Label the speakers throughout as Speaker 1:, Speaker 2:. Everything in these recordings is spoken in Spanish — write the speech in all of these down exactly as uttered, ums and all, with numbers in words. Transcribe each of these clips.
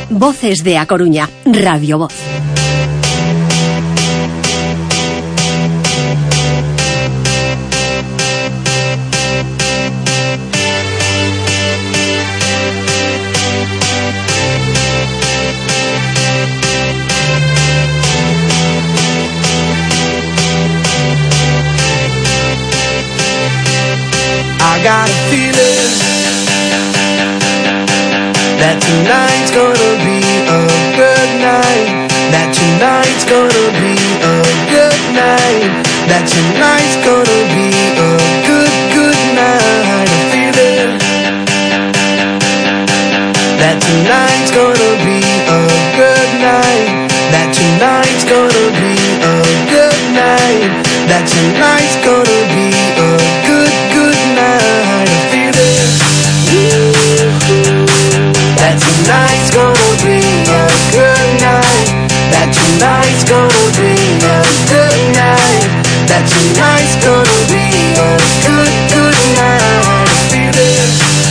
Speaker 1: Voces de A Coruña, Radio Voz.
Speaker 2: I got a feeling that tonight's gonna be a good night. That tonight's gonna be a good night. That tonight's gonna be a good, good night. A feeling that tonight's gonna be a good night. That tonight's gonna be a good night. That tonight's gonna be a good, good night. A feeling that tonight's gonna be a good night. That tonight's gonna be a good night. That tonight's gonna be a good, good night. A feeling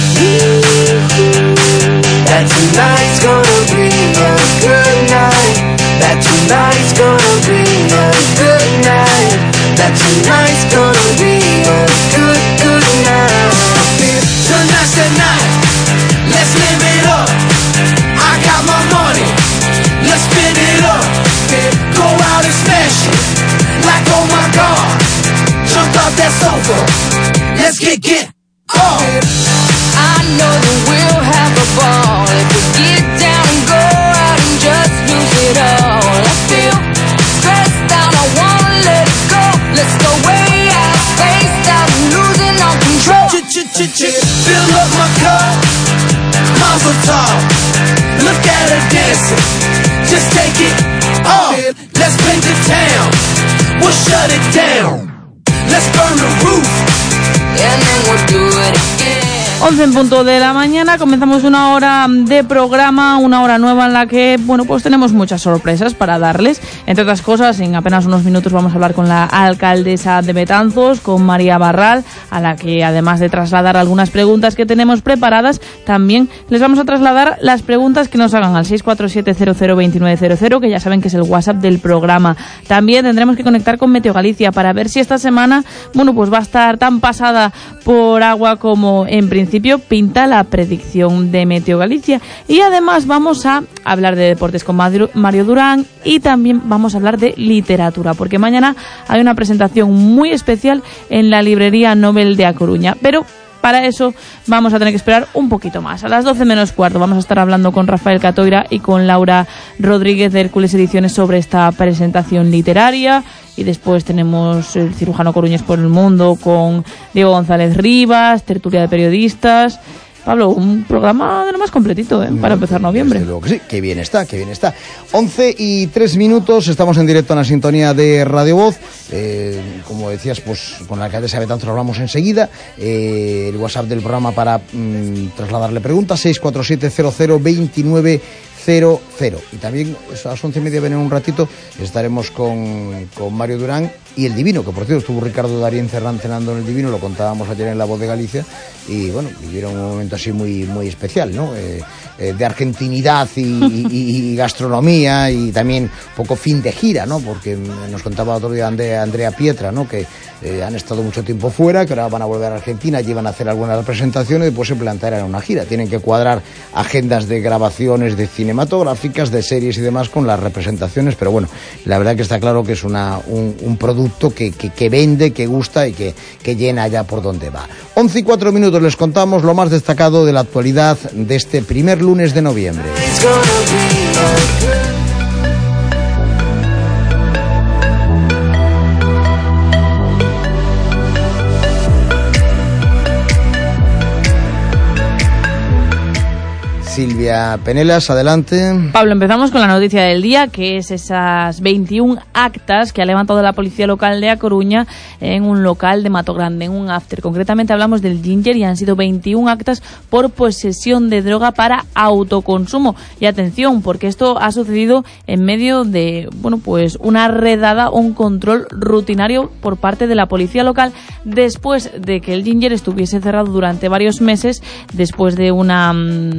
Speaker 2: that tonight's gonna be a good night. That tonight's gonna be a good night. That tonight's gonna be a good, good night. Tonight's the night, let's live it up. I got my money, let's spend it up. Go out and smash it, like oh my God. Jump off that sofa, let's get, get off.
Speaker 3: I know that we'll have a ball if we get down and go out and just lose it all. I feel stressed out, I wanna let it go. Let's go way out, spaced out, losing all control.
Speaker 2: Fill up my cup, Mazel tov. Look at her dancing, just take it off. Let's paint the town, we'll shut it down. Let's burn the roof,
Speaker 3: And then we'll do it again.
Speaker 4: once en punto de la mañana, comenzamos una hora de programa, una hora nueva en la que, bueno, pues tenemos muchas sorpresas para darles. Entre otras cosas, en apenas unos minutos vamos a hablar con la alcaldesa de Betanzos, con María Barral, a la que además de trasladar algunas preguntas que tenemos preparadas, también les vamos a trasladar las preguntas que nos hagan al seis cuatro siete cero cero dos nueve cero cero, que ya saben que es el WhatsApp del programa. También tendremos que conectar con Meteo Galicia para ver si esta semana, bueno, pues va a estar tan pasada por agua como en principio principio pinta la predicción de Meteo Galicia. Y además vamos a hablar de deportes con Mario Durán y también vamos a hablar de literatura, porque mañana hay una presentación muy especial en la librería Nobel de A Coruña, pero para eso vamos a tener que esperar un poquito más. A las doce menos cuarto vamos a estar hablando con Rafael Catoira y con Laura Rodríguez de Hércules Ediciones sobre esta presentación literaria. Y después tenemos el cirujano Coruñés por el Mundo con Diego González Rivas, tertulia de periodistas. Pablo, un programa de lo más completito, ¿eh? Para empezar noviembre.
Speaker 5: Desde luego que sí, qué bien está, qué bien está. once y tres minutos, estamos en directo en la sintonía de Radio Voz. Eh, como decías, pues con la alcaldesa de Betanzos hablamos enseguida. Eh, el WhatsApp del programa para mmm, trasladarle preguntas, seis cuatro siete cero cero dos nueve cero cero. Y también a las once y media, ven en un ratito, estaremos con, con Mario Durán y el Divino, que por cierto estuvo Ricardo Darín Cerrán cenando en el Divino, lo contábamos ayer en La Voz de Galicia, y bueno, vivieron un momento así muy, muy especial, ¿no? Eh, eh, de argentinidad y, y, y gastronomía, y también un poco fin de gira, ¿no? Porque nos contaba otro día Andrea, Andrea Pietra, ¿no? Que eh, han estado mucho tiempo fuera, que ahora van a volver a Argentina, y van a hacer algunas representaciones y después se plantearán una gira. Tienen que cuadrar agendas de grabaciones de cinematográficas, de series y demás con las representaciones, pero bueno, la verdad que está claro que es una, un, un producto que, que, que vende, que gusta y que, que llena allá por donde va. once y cuatro minutos, les contamos lo más destacado de la actualidad de este primer lunes de noviembre. Silvia Penelas, adelante.
Speaker 4: Pablo, empezamos con la noticia del día, que es esas veintiún actas que ha levantado la policía local de A Coruña en un local de Matogrande, en un after. Concretamente hablamos del Ginger y han sido veintiún actas por posesión de droga para autoconsumo. Y atención, porque esto ha sucedido en medio de, bueno, pues una redada, un control rutinario por parte de la policía local después de que el Ginger estuviese cerrado durante varios meses, después de una, bueno,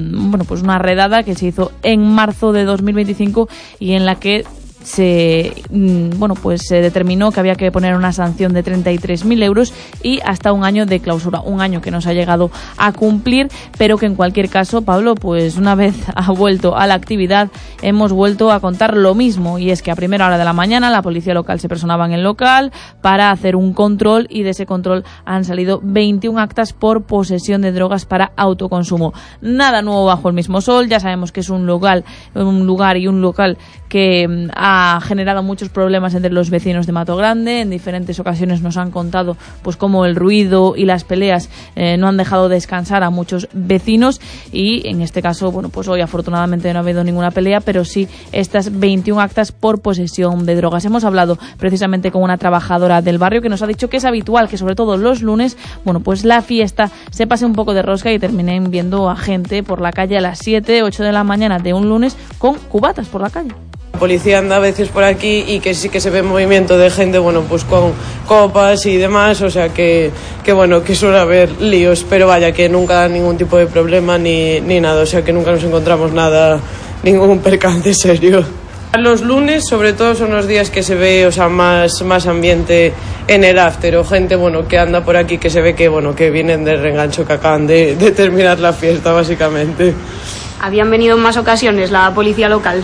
Speaker 4: pues una redada que se hizo en marzo de dos mil veinticinco y en la que se bueno pues se determinó que había que poner una sanción de treinta y tres mil euros y hasta un año de clausura, un año que no se ha llegado a cumplir, pero que en cualquier caso, Pablo, pues una vez ha vuelto a la actividad, hemos vuelto a contar lo mismo, y es que a primera hora de la mañana la policía local se personaba en el local para hacer un control, y de ese control han salido veintiún actas por posesión de drogas para autoconsumo. Nada nuevo bajo el mismo sol, ya sabemos que es un lugar, un lugar y un local que ha ha generado muchos problemas entre los vecinos de Mato Grande. En diferentes ocasiones nos han contado pues cómo el ruido y las peleas eh, no han dejado descansar a muchos vecinos, y en este caso, bueno, pues hoy afortunadamente no ha habido ninguna pelea, pero sí estas veintiún actas por posesión de drogas. Hemos hablado precisamente con una trabajadora del barrio que nos ha dicho que es habitual que sobre todo los lunes, bueno, pues la fiesta se pase un poco de rosca y terminen viendo a gente por la calle a las siete, ocho de la mañana de un lunes con cubatas por la calle.
Speaker 6: La policía anda a veces por aquí y que sí que se ve movimiento de gente, bueno, pues con copas y demás, o sea que, que bueno, que suele haber líos, pero vaya, que nunca da ningún tipo de problema ni, ni nada, o sea que nunca nos encontramos nada, ningún percance serio. Los lunes, sobre todo, son los días que se ve, o sea, más, más ambiente en el after, o gente, bueno, que anda por aquí que se ve que, bueno, que vienen de reengancho, que acaban de, de terminar la fiesta, básicamente.
Speaker 7: Habían venido en más ocasiones la policía local.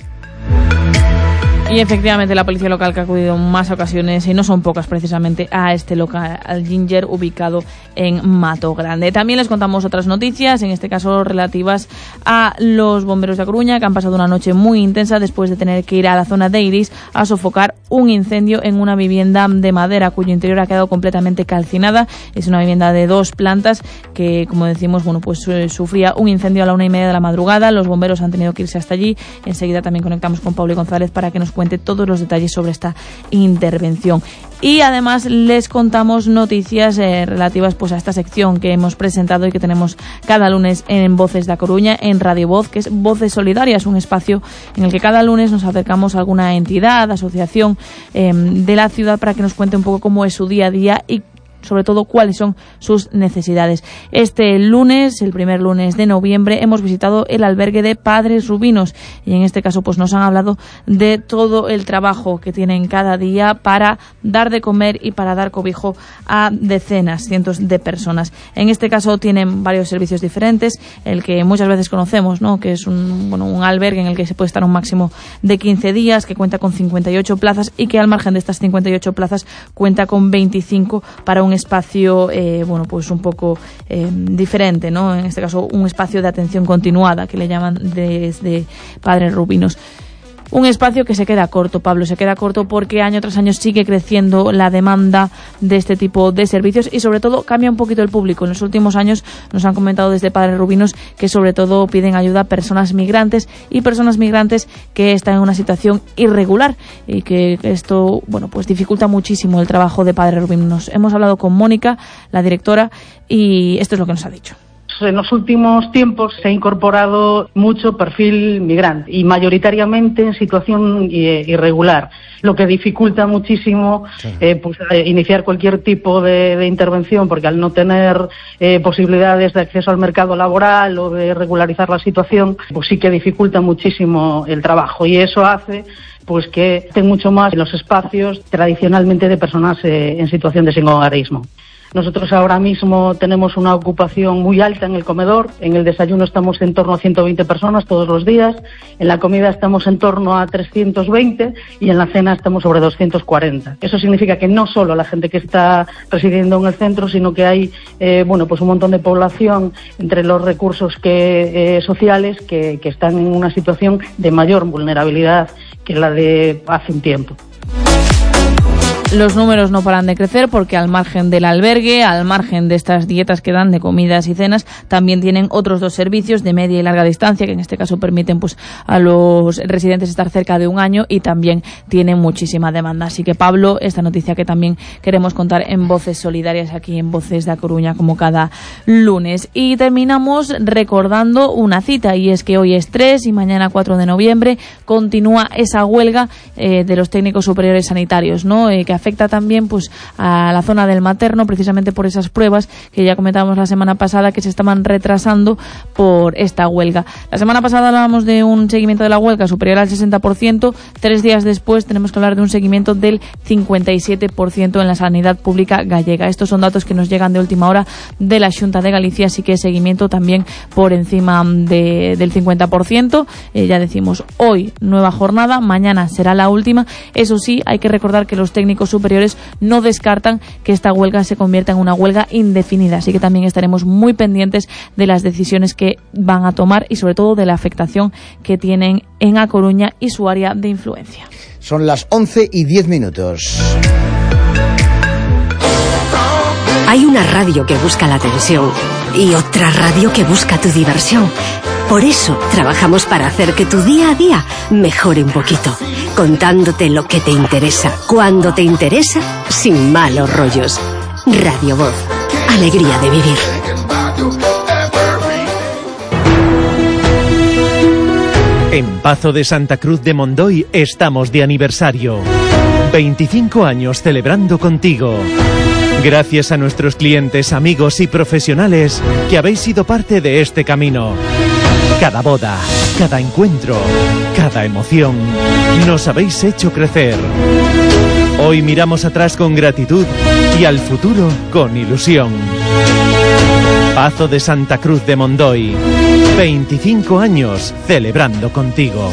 Speaker 4: Y efectivamente la policía local que ha acudido en más ocasiones, y no son pocas precisamente, a este local, al Ginger, ubicado en Mato Grande. También les contamos otras noticias, en este caso relativas a los bomberos de A Coruña, que han pasado una noche muy intensa después de tener que ir a la zona de Iris a sofocar un incendio en una vivienda de madera cuyo interior ha quedado completamente calcinada. Es una vivienda de dos plantas que, como decimos, bueno, pues eh, sufría un incendio a la una y media de la madrugada. Los bomberos han tenido que irse hasta allí. Enseguida también conectamos con Pablo González para que nos cuente todos los detalles sobre esta intervención. Y además les contamos noticias eh, relativas pues a esta sección que hemos presentado y que tenemos cada lunes en Voces de A Coruña, en Radio Voz, que es Voces Solidarias, un espacio en el que cada lunes nos acercamos a alguna entidad, asociación eh, de la ciudad para que nos cuente un poco cómo es su día a día y sobre todo cuáles son sus necesidades. Este lunes, el primer lunes de noviembre, hemos visitado el albergue de Padres Rubinos, y en este caso pues nos han hablado de todo el trabajo que tienen cada día para dar de comer y para dar cobijo a decenas, cientos de personas. En este caso tienen varios servicios diferentes, el que muchas veces conocemos, ¿no?, que es un, bueno, un albergue en el que se puede estar un máximo de quince días, que cuenta con cincuenta y ocho plazas y que al margen de estas cincuenta y ocho plazas cuenta con veinticinco para un espacio eh, bueno pues un poco eh, diferente, ¿no? En este caso un espacio de atención continuada que le llaman desde Padres Rubinos. Un espacio que se queda corto, Pablo, se queda corto porque año tras año sigue creciendo la demanda de este tipo de servicios y sobre todo cambia un poquito el público. En los últimos años nos han comentado desde Padres Rubinos que sobre todo piden ayuda a personas migrantes y personas migrantes que están en una situación irregular y que esto, bueno, pues dificulta muchísimo el trabajo de Padres Rubinos. Hemos hablado con Mónica, la directora, y esto es lo que nos ha dicho.
Speaker 8: En los últimos tiempos se ha incorporado mucho perfil migrante y mayoritariamente en situación irregular, lo que dificulta muchísimo sí. eh, pues, iniciar cualquier tipo de, de intervención, porque al no tener eh, posibilidades de acceso al mercado laboral o de regularizar la situación, pues sí que dificulta muchísimo el trabajo, y eso hace pues que estén mucho más en los espacios tradicionalmente de personas eh, en situación de sinhogarismo. Nosotros ahora mismo tenemos una ocupación muy alta en el comedor. En el desayuno estamos en torno a ciento veinte personas todos los días. En la comida estamos en torno a trescientos veinte y en la cena estamos sobre doscientos cuarenta. Eso significa que no solo la gente que está residiendo en el centro, sino que hay eh, bueno, pues un montón de población entre los recursos que, eh, sociales que, que están en una situación de mayor vulnerabilidad que la de hace un tiempo.
Speaker 4: Los números no paran de crecer porque al margen del albergue, al margen de estas dietas que dan de comidas y cenas, también tienen otros dos servicios de media y larga distancia que en este caso permiten pues a los residentes estar cerca de un año y también tienen muchísima demanda. Así que, Pablo, esta noticia que también queremos contar en Voces Solidarias aquí en Voces de A Coruña como cada lunes. Y terminamos recordando una cita, y es que hoy es tres y mañana cuatro de noviembre continúa esa huelga eh, de los técnicos superiores sanitarios, ¿no? Eh, que afecta también pues a la zona del materno, precisamente por esas pruebas que ya comentábamos la semana pasada que se estaban retrasando por esta huelga. La semana pasada hablábamos de un seguimiento de la huelga superior al sesenta por ciento, tres días después tenemos que hablar de un seguimiento del cincuenta y siete por ciento en la sanidad pública gallega. Estos son datos que nos llegan de última hora de la Xunta de Galicia, así que seguimiento también por encima de, del cincuenta por ciento. Eh, ya decimos, hoy nueva jornada, mañana será la última. Eso sí, hay que recordar que los técnicos superiores no descartan que esta huelga se convierta en una huelga indefinida, así que también estaremos muy pendientes de las decisiones que van a tomar y sobre todo de la afectación que tienen en A Coruña y su área de influencia.
Speaker 5: Son las once y diez minutos.
Speaker 1: Hay una radio que busca la atención y otra radio que busca tu diversión. Por eso trabajamos para hacer que tu día a día mejore un poquito, contándote lo que te interesa, cuando te interesa, sin malos rollos. Radio Voz, alegría de vivir.
Speaker 9: En Pazo de Santa Cruz de Mondoy estamos de aniversario. veinticinco años celebrando contigo. Gracias a nuestros clientes, amigos y profesionales que habéis sido parte de este camino. Cada boda, cada encuentro, cada emoción, nos habéis hecho crecer. Hoy miramos atrás con gratitud y al futuro con ilusión. Pazo de Santa Cruz de Mondoy, veinticinco años celebrando contigo.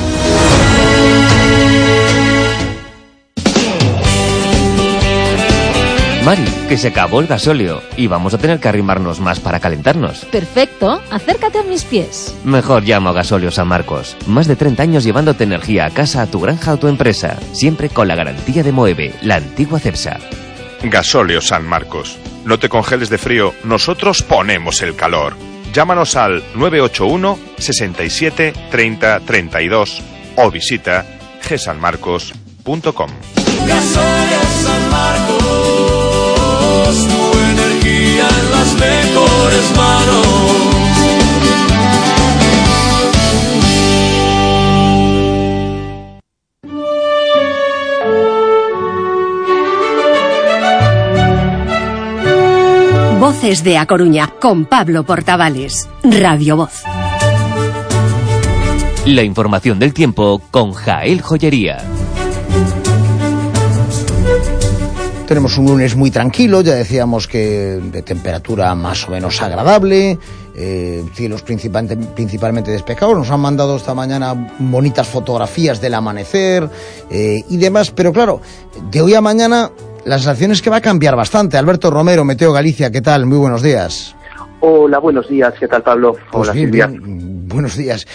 Speaker 10: Mari, que se acabó el gasóleo y vamos a tener que arrimarnos más para calentarnos.
Speaker 11: Perfecto, acércate a mis pies.
Speaker 10: Mejor llamo a Gasóleo San Marcos. Más de treinta años llevándote energía a casa, a tu granja o tu empresa. Siempre con la garantía de Moeve, la antigua Cepsa.
Speaker 12: Gasóleo San Marcos. No te congeles de frío, nosotros ponemos el calor. Llámanos al nueve ocho uno, sesenta y siete, treinta, treinta y dos o visita g san marcos punto com.
Speaker 2: Gasóleo San Marcos, tu energía en las mejores manos.
Speaker 1: Voces de A Coruña, con Pablo Portavales. Radio Voz.
Speaker 10: La información del tiempo con Jael Joyería.
Speaker 5: Tenemos un lunes muy tranquilo, ya decíamos que de temperatura más o menos agradable, eh, cielos principalmente, principalmente despejados. Nos han mandado esta mañana bonitas fotografías del amanecer eh, y demás, pero claro, de hoy a mañana la sensación es que va a cambiar bastante. Alberto Romero, Meteo Galicia, ¿qué tal? Muy buenos días.
Speaker 13: Hola, buenos días, ¿qué tal, Pablo?
Speaker 5: Pues
Speaker 13: Hola,
Speaker 5: bien,
Speaker 13: Silvia.
Speaker 5: bien, buenos días.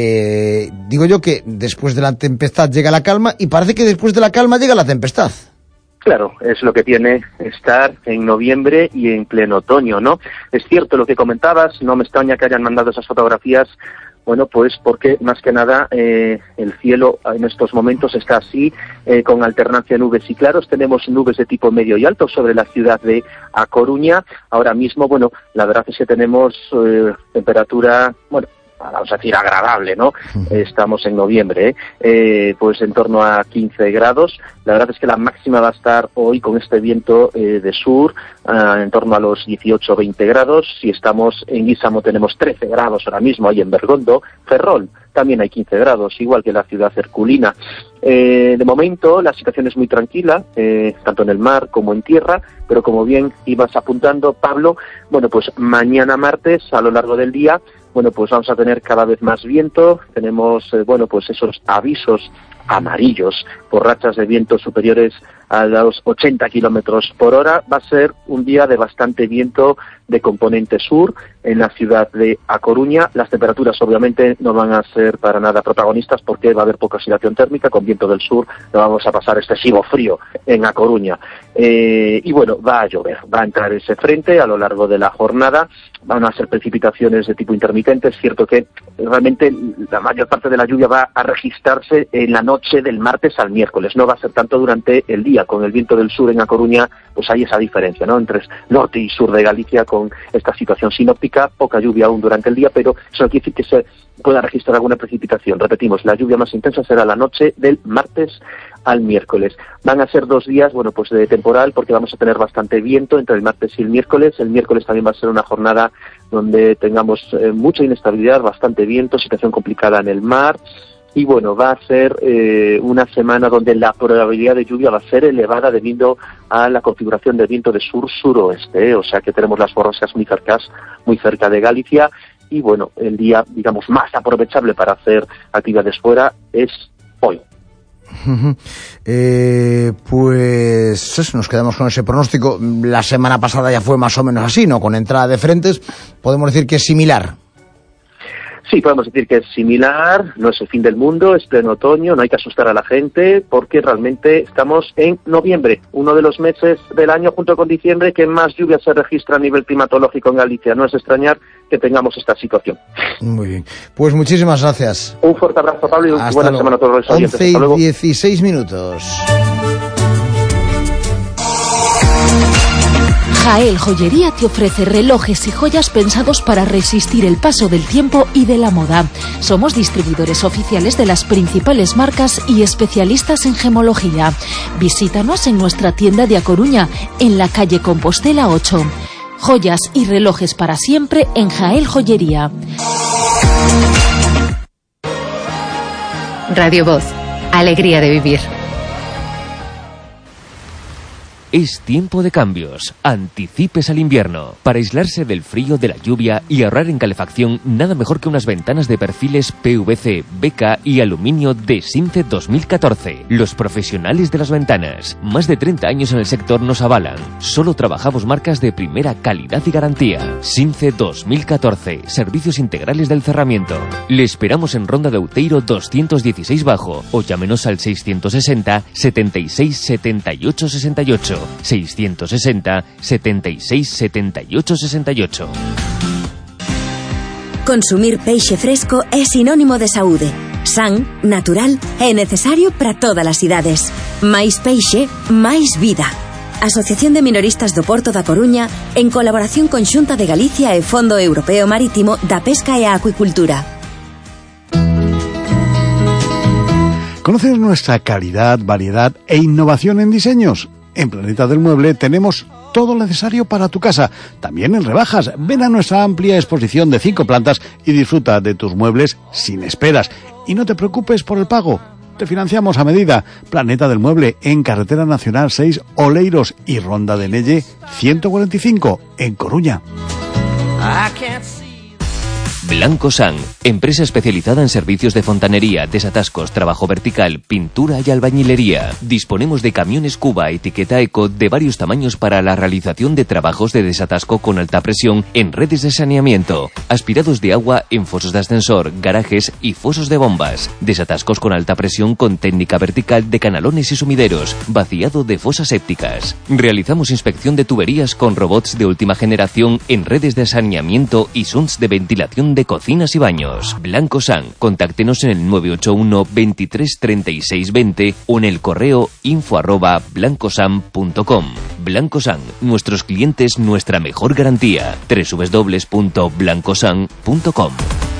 Speaker 5: Eh, digo yo que después de la tempestad llega la calma y parece que después de la calma llega la tempestad.
Speaker 13: Claro, es lo que tiene estar en noviembre y en pleno otoño, ¿no? Es cierto lo que comentabas, no me extraña que hayan mandado esas fotografías, bueno, pues porque más que nada eh, el cielo en estos momentos está así, eh, con alternancia de nubes y claros. Tenemos nubes de tipo medio y alto sobre la ciudad de A Coruña. Ahora mismo, bueno, la verdad es que tenemos eh, temperatura, bueno, vamos a decir agradable, ¿no? Estamos en noviembre, ¿eh? Eh, pues en torno a quince grados. La verdad es que la máxima va a estar hoy con este viento eh, de sur uh, en torno a los dieciocho o veinte grados. Si estamos en Guísamo tenemos trece grados ahora mismo, ahí en Bergondo. Ferrol también hay quince grados, igual que la ciudad herculina. Eh, de momento la situación es muy tranquila, eh, tanto en el mar como en tierra, pero como bien ibas apuntando, Pablo, bueno, pues mañana martes, a lo largo del día, bueno, pues vamos a tener cada vez más viento. Tenemos, eh, bueno, pues esos avisos amarillos por rachas de viento superiores a los ochenta kilómetros por hora. Va a ser un día de bastante viento de componente sur en la ciudad de A Coruña. Las temperaturas obviamente no van a ser para nada protagonistas porque va a haber poca oscilación térmica. Con viento del sur no vamos a pasar excesivo frío en A Coruña. Eh, y bueno, va a llover, va a entrar ese frente a lo largo de la jornada. Van a ser precipitaciones de tipo intermitente. Es cierto que realmente la mayor parte de la lluvia va a registrarse en la noche del martes al miércoles. No va a ser tanto durante el día. lluvia con el viento del sur en A Coruña, pues hay esa diferencia, ¿no?, entre norte y sur de Galicia con esta situación sinóptica, poca lluvia aún durante el día, pero eso no quiere decir que se pueda registrar alguna precipitación. Repetimos, la lluvia más intensa será la noche del martes al miércoles. Van a ser dos días, bueno, pues de temporal, porque vamos a tener bastante viento entre el martes y el miércoles. El miércoles también va a ser una jornada donde tengamos eh, mucha inestabilidad, bastante viento, situación complicada en el mar. Y bueno, va a ser eh, una semana donde la probabilidad de lluvia va a ser elevada debido a la configuración del viento de sur-suroeste, ¿eh? O sea que tenemos las borrascas muy cercas, muy cerca de Galicia. Y bueno, el día, digamos, más aprovechable para hacer actividades fuera es hoy.
Speaker 5: Uh-huh. Eh, pues eso, nos quedamos con ese pronóstico. La semana pasada ya fue más o menos así, ¿no? Con entrada de frentes, podemos decir que es similar.
Speaker 13: Sí, podemos decir que es similar, no es el fin del mundo, es pleno otoño, no hay que asustar a la gente porque realmente estamos en noviembre, uno de los meses del año junto con diciembre que más lluvia se registra a nivel climatológico en Galicia. No es extrañar que tengamos esta situación.
Speaker 5: Muy bien, pues muchísimas gracias.
Speaker 13: Un fuerte abrazo, Pablo, y una buena
Speaker 5: luego.
Speaker 13: semana a todos los oyentes.
Speaker 5: once y dieciséis minutos.
Speaker 11: Jael Joyería te ofrece relojes y joyas pensados para resistir el paso del tiempo y de la moda. Somos distribuidores oficiales de las principales marcas y especialistas en gemología. Visítanos en nuestra tienda de A Coruña, en la calle Compostela ocho. Joyas y relojes para siempre en Jael Joyería.
Speaker 14: Radio Voz, alegría de vivir.
Speaker 10: Es tiempo de cambios. Anticipes al invierno. Para aislarse del frío, de la lluvia y ahorrar en calefacción, nada mejor que unas ventanas de perfiles P V C, B K y aluminio de Since dos mil catorce. Los profesionales de las ventanas. Más de treinta años en el sector nos avalan. Solo trabajamos marcas de primera calidad y garantía. Since dos mil catorce. Servicios integrales del cerramiento. Le esperamos en Ronda de Outeiro doscientos dieciséis Bajo o llámenos al seiscientos sesenta, setenta y seis, setenta y ocho, sesenta y ocho. seiscientos sesenta, setenta y seis, setenta y ocho, sesenta y ocho.
Speaker 15: Consumir peixe fresco é sinónimo de saúde. San, natural e necesario para todas as idades. Máis peixe, máis vida. Asociación de Minoristas do Porto da Coruña, en colaboración con Xunta de Galicia e Fondo Europeo Marítimo da Pesca e a Acuicultura.
Speaker 16: ¿Conoces nuestra calidad, variedad e innovación en diseños? En Planeta del Mueble tenemos todo lo necesario para tu casa, también en rebajas. Ven a nuestra amplia exposición de cinco plantas y disfruta de tus muebles sin esperas. Y no te preocupes por el pago, te financiamos a medida. Planeta del Mueble en Carretera Nacional seis, Oleiros y Ronda de Nelle ciento cuarenta y cinco, en Coruña.
Speaker 10: Blanco San, empresa especializada en servicios de fontanería, desatascos, trabajo vertical, pintura y albañilería. Disponemos de camiones Cuba etiqueta Eco de varios tamaños para la realización de trabajos de desatasco con alta presión en redes de saneamiento, aspirados de agua en fosos de ascensor, garajes y fosos de bombas, desatascos con alta presión con técnica vertical de canalones y sumideros, vaciado de fosas sépticas. Realizamos inspección de tuberías con robots de última generación en redes de saneamiento y sunts de ventilación de cocinas y baños. Blanco San, contáctenos en el nueve ocho uno, veintitrés, treinta y seis, veinte o en el correo info arroba blancosan punto com. Blanco San, nuestros clientes, nuestra mejor garantía. doble u doble u doble u punto blancosan punto com.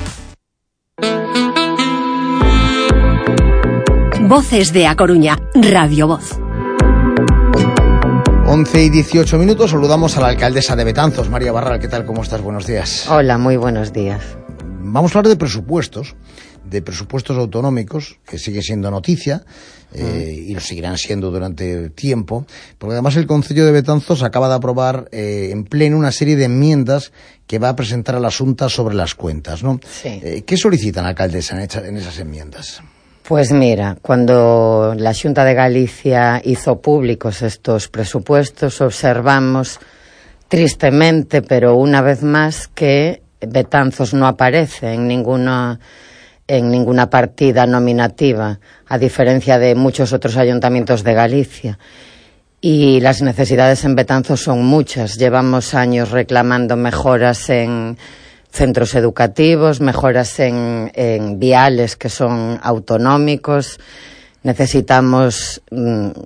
Speaker 1: Voces de A Coruña, Radio Voz.
Speaker 5: once y dieciocho minutos, saludamos a la alcaldesa de Betanzos, María Barral. ¿Qué tal? ¿Cómo estás? Buenos días.
Speaker 17: Hola, muy buenos días.
Speaker 5: Vamos a hablar de presupuestos, de presupuestos autonómicos, que sigue siendo noticia, eh, y lo seguirán siendo durante tiempo, porque además el Concello de Betanzos acaba de aprobar eh, en pleno una serie de enmiendas que va a presentar a la Xunta sobre las cuentas, ¿no?
Speaker 17: Sí.
Speaker 5: Eh, ¿Qué solicitan, alcaldesa, en, en esas enmiendas?
Speaker 17: Pues mira, cuando la Xunta de Galicia hizo públicos estos presupuestos, observamos tristemente, pero una vez más, que Betanzos no aparece en ninguna, en ninguna partida nominativa, a diferencia de muchos otros ayuntamientos de Galicia. Y las necesidades en Betanzos son muchas. Llevamos años reclamando mejoras en centros educativos, mejoras en, en viales que son autonómicos. Necesitamos mm,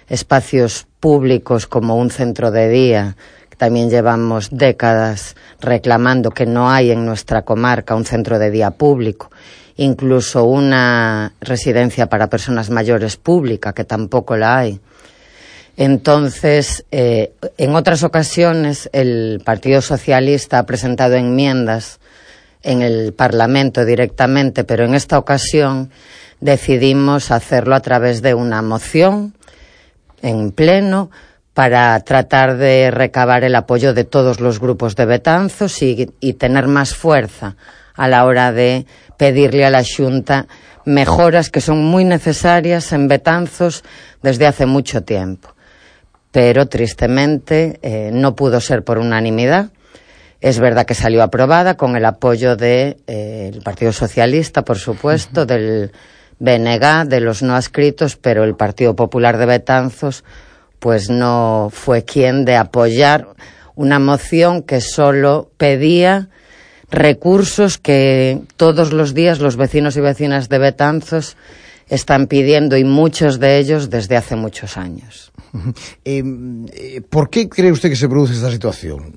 Speaker 17: espacios públicos como un centro de día, que también llevamos décadas reclamando que no hay en nuestra comarca un centro de día público, incluso una residencia para personas mayores pública, que tampoco la hay. Entonces, eh, en otras ocasiones, el Partido Socialista ha presentado enmiendas en el Parlamento directamente, pero en esta ocasión decidimos hacerlo a través de una moción en pleno para tratar de recabar el apoyo de todos los grupos de Betanzos y, y tener más fuerza a la hora de pedirle a la Xunta mejoras que son muy necesarias en Betanzos desde hace mucho tiempo. Pero tristemente eh, no pudo ser por unanimidad. Es verdad que salió aprobada con el apoyo del de, eh, Partido Socialista, por supuesto, uh-huh. del B N G, de los no adscritos, pero el Partido Popular de Betanzos pues no fue quien de apoyar una moción que solo pedía recursos que todos los días los vecinos y vecinas de Betanzos están pidiendo, y muchos de ellos desde hace muchos años.
Speaker 5: Eh, eh, ¿Por qué cree usted que se produce esta situación?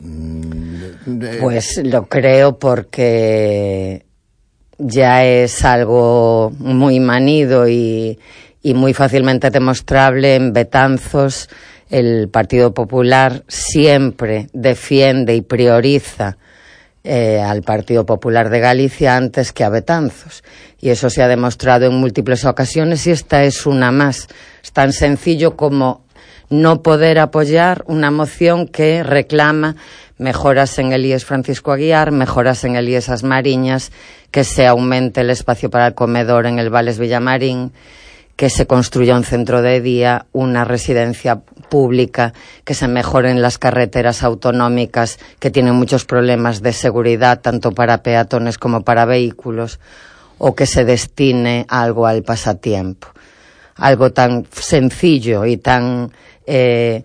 Speaker 17: Pues lo creo porque ya es algo muy manido y, y muy fácilmente demostrable. En Betanzos el Partido Popular siempre defiende y prioriza eh, al Partido Popular de Galicia antes que a Betanzos, y eso se ha demostrado en múltiples ocasiones, y esta es una más. Es tan sencillo como no poder apoyar una moción que reclama mejoras en el I E S Francisco Aguiar, mejoras en el I E S As Mariñas, que se aumente el espacio para el comedor en el Vales Villamarín, que se construya un centro de día, una residencia pública, que se mejoren las carreteras autonómicas que tienen muchos problemas de seguridad tanto para peatones como para vehículos, o que se destine algo al pasatiempo. Algo tan sencillo y tan eh,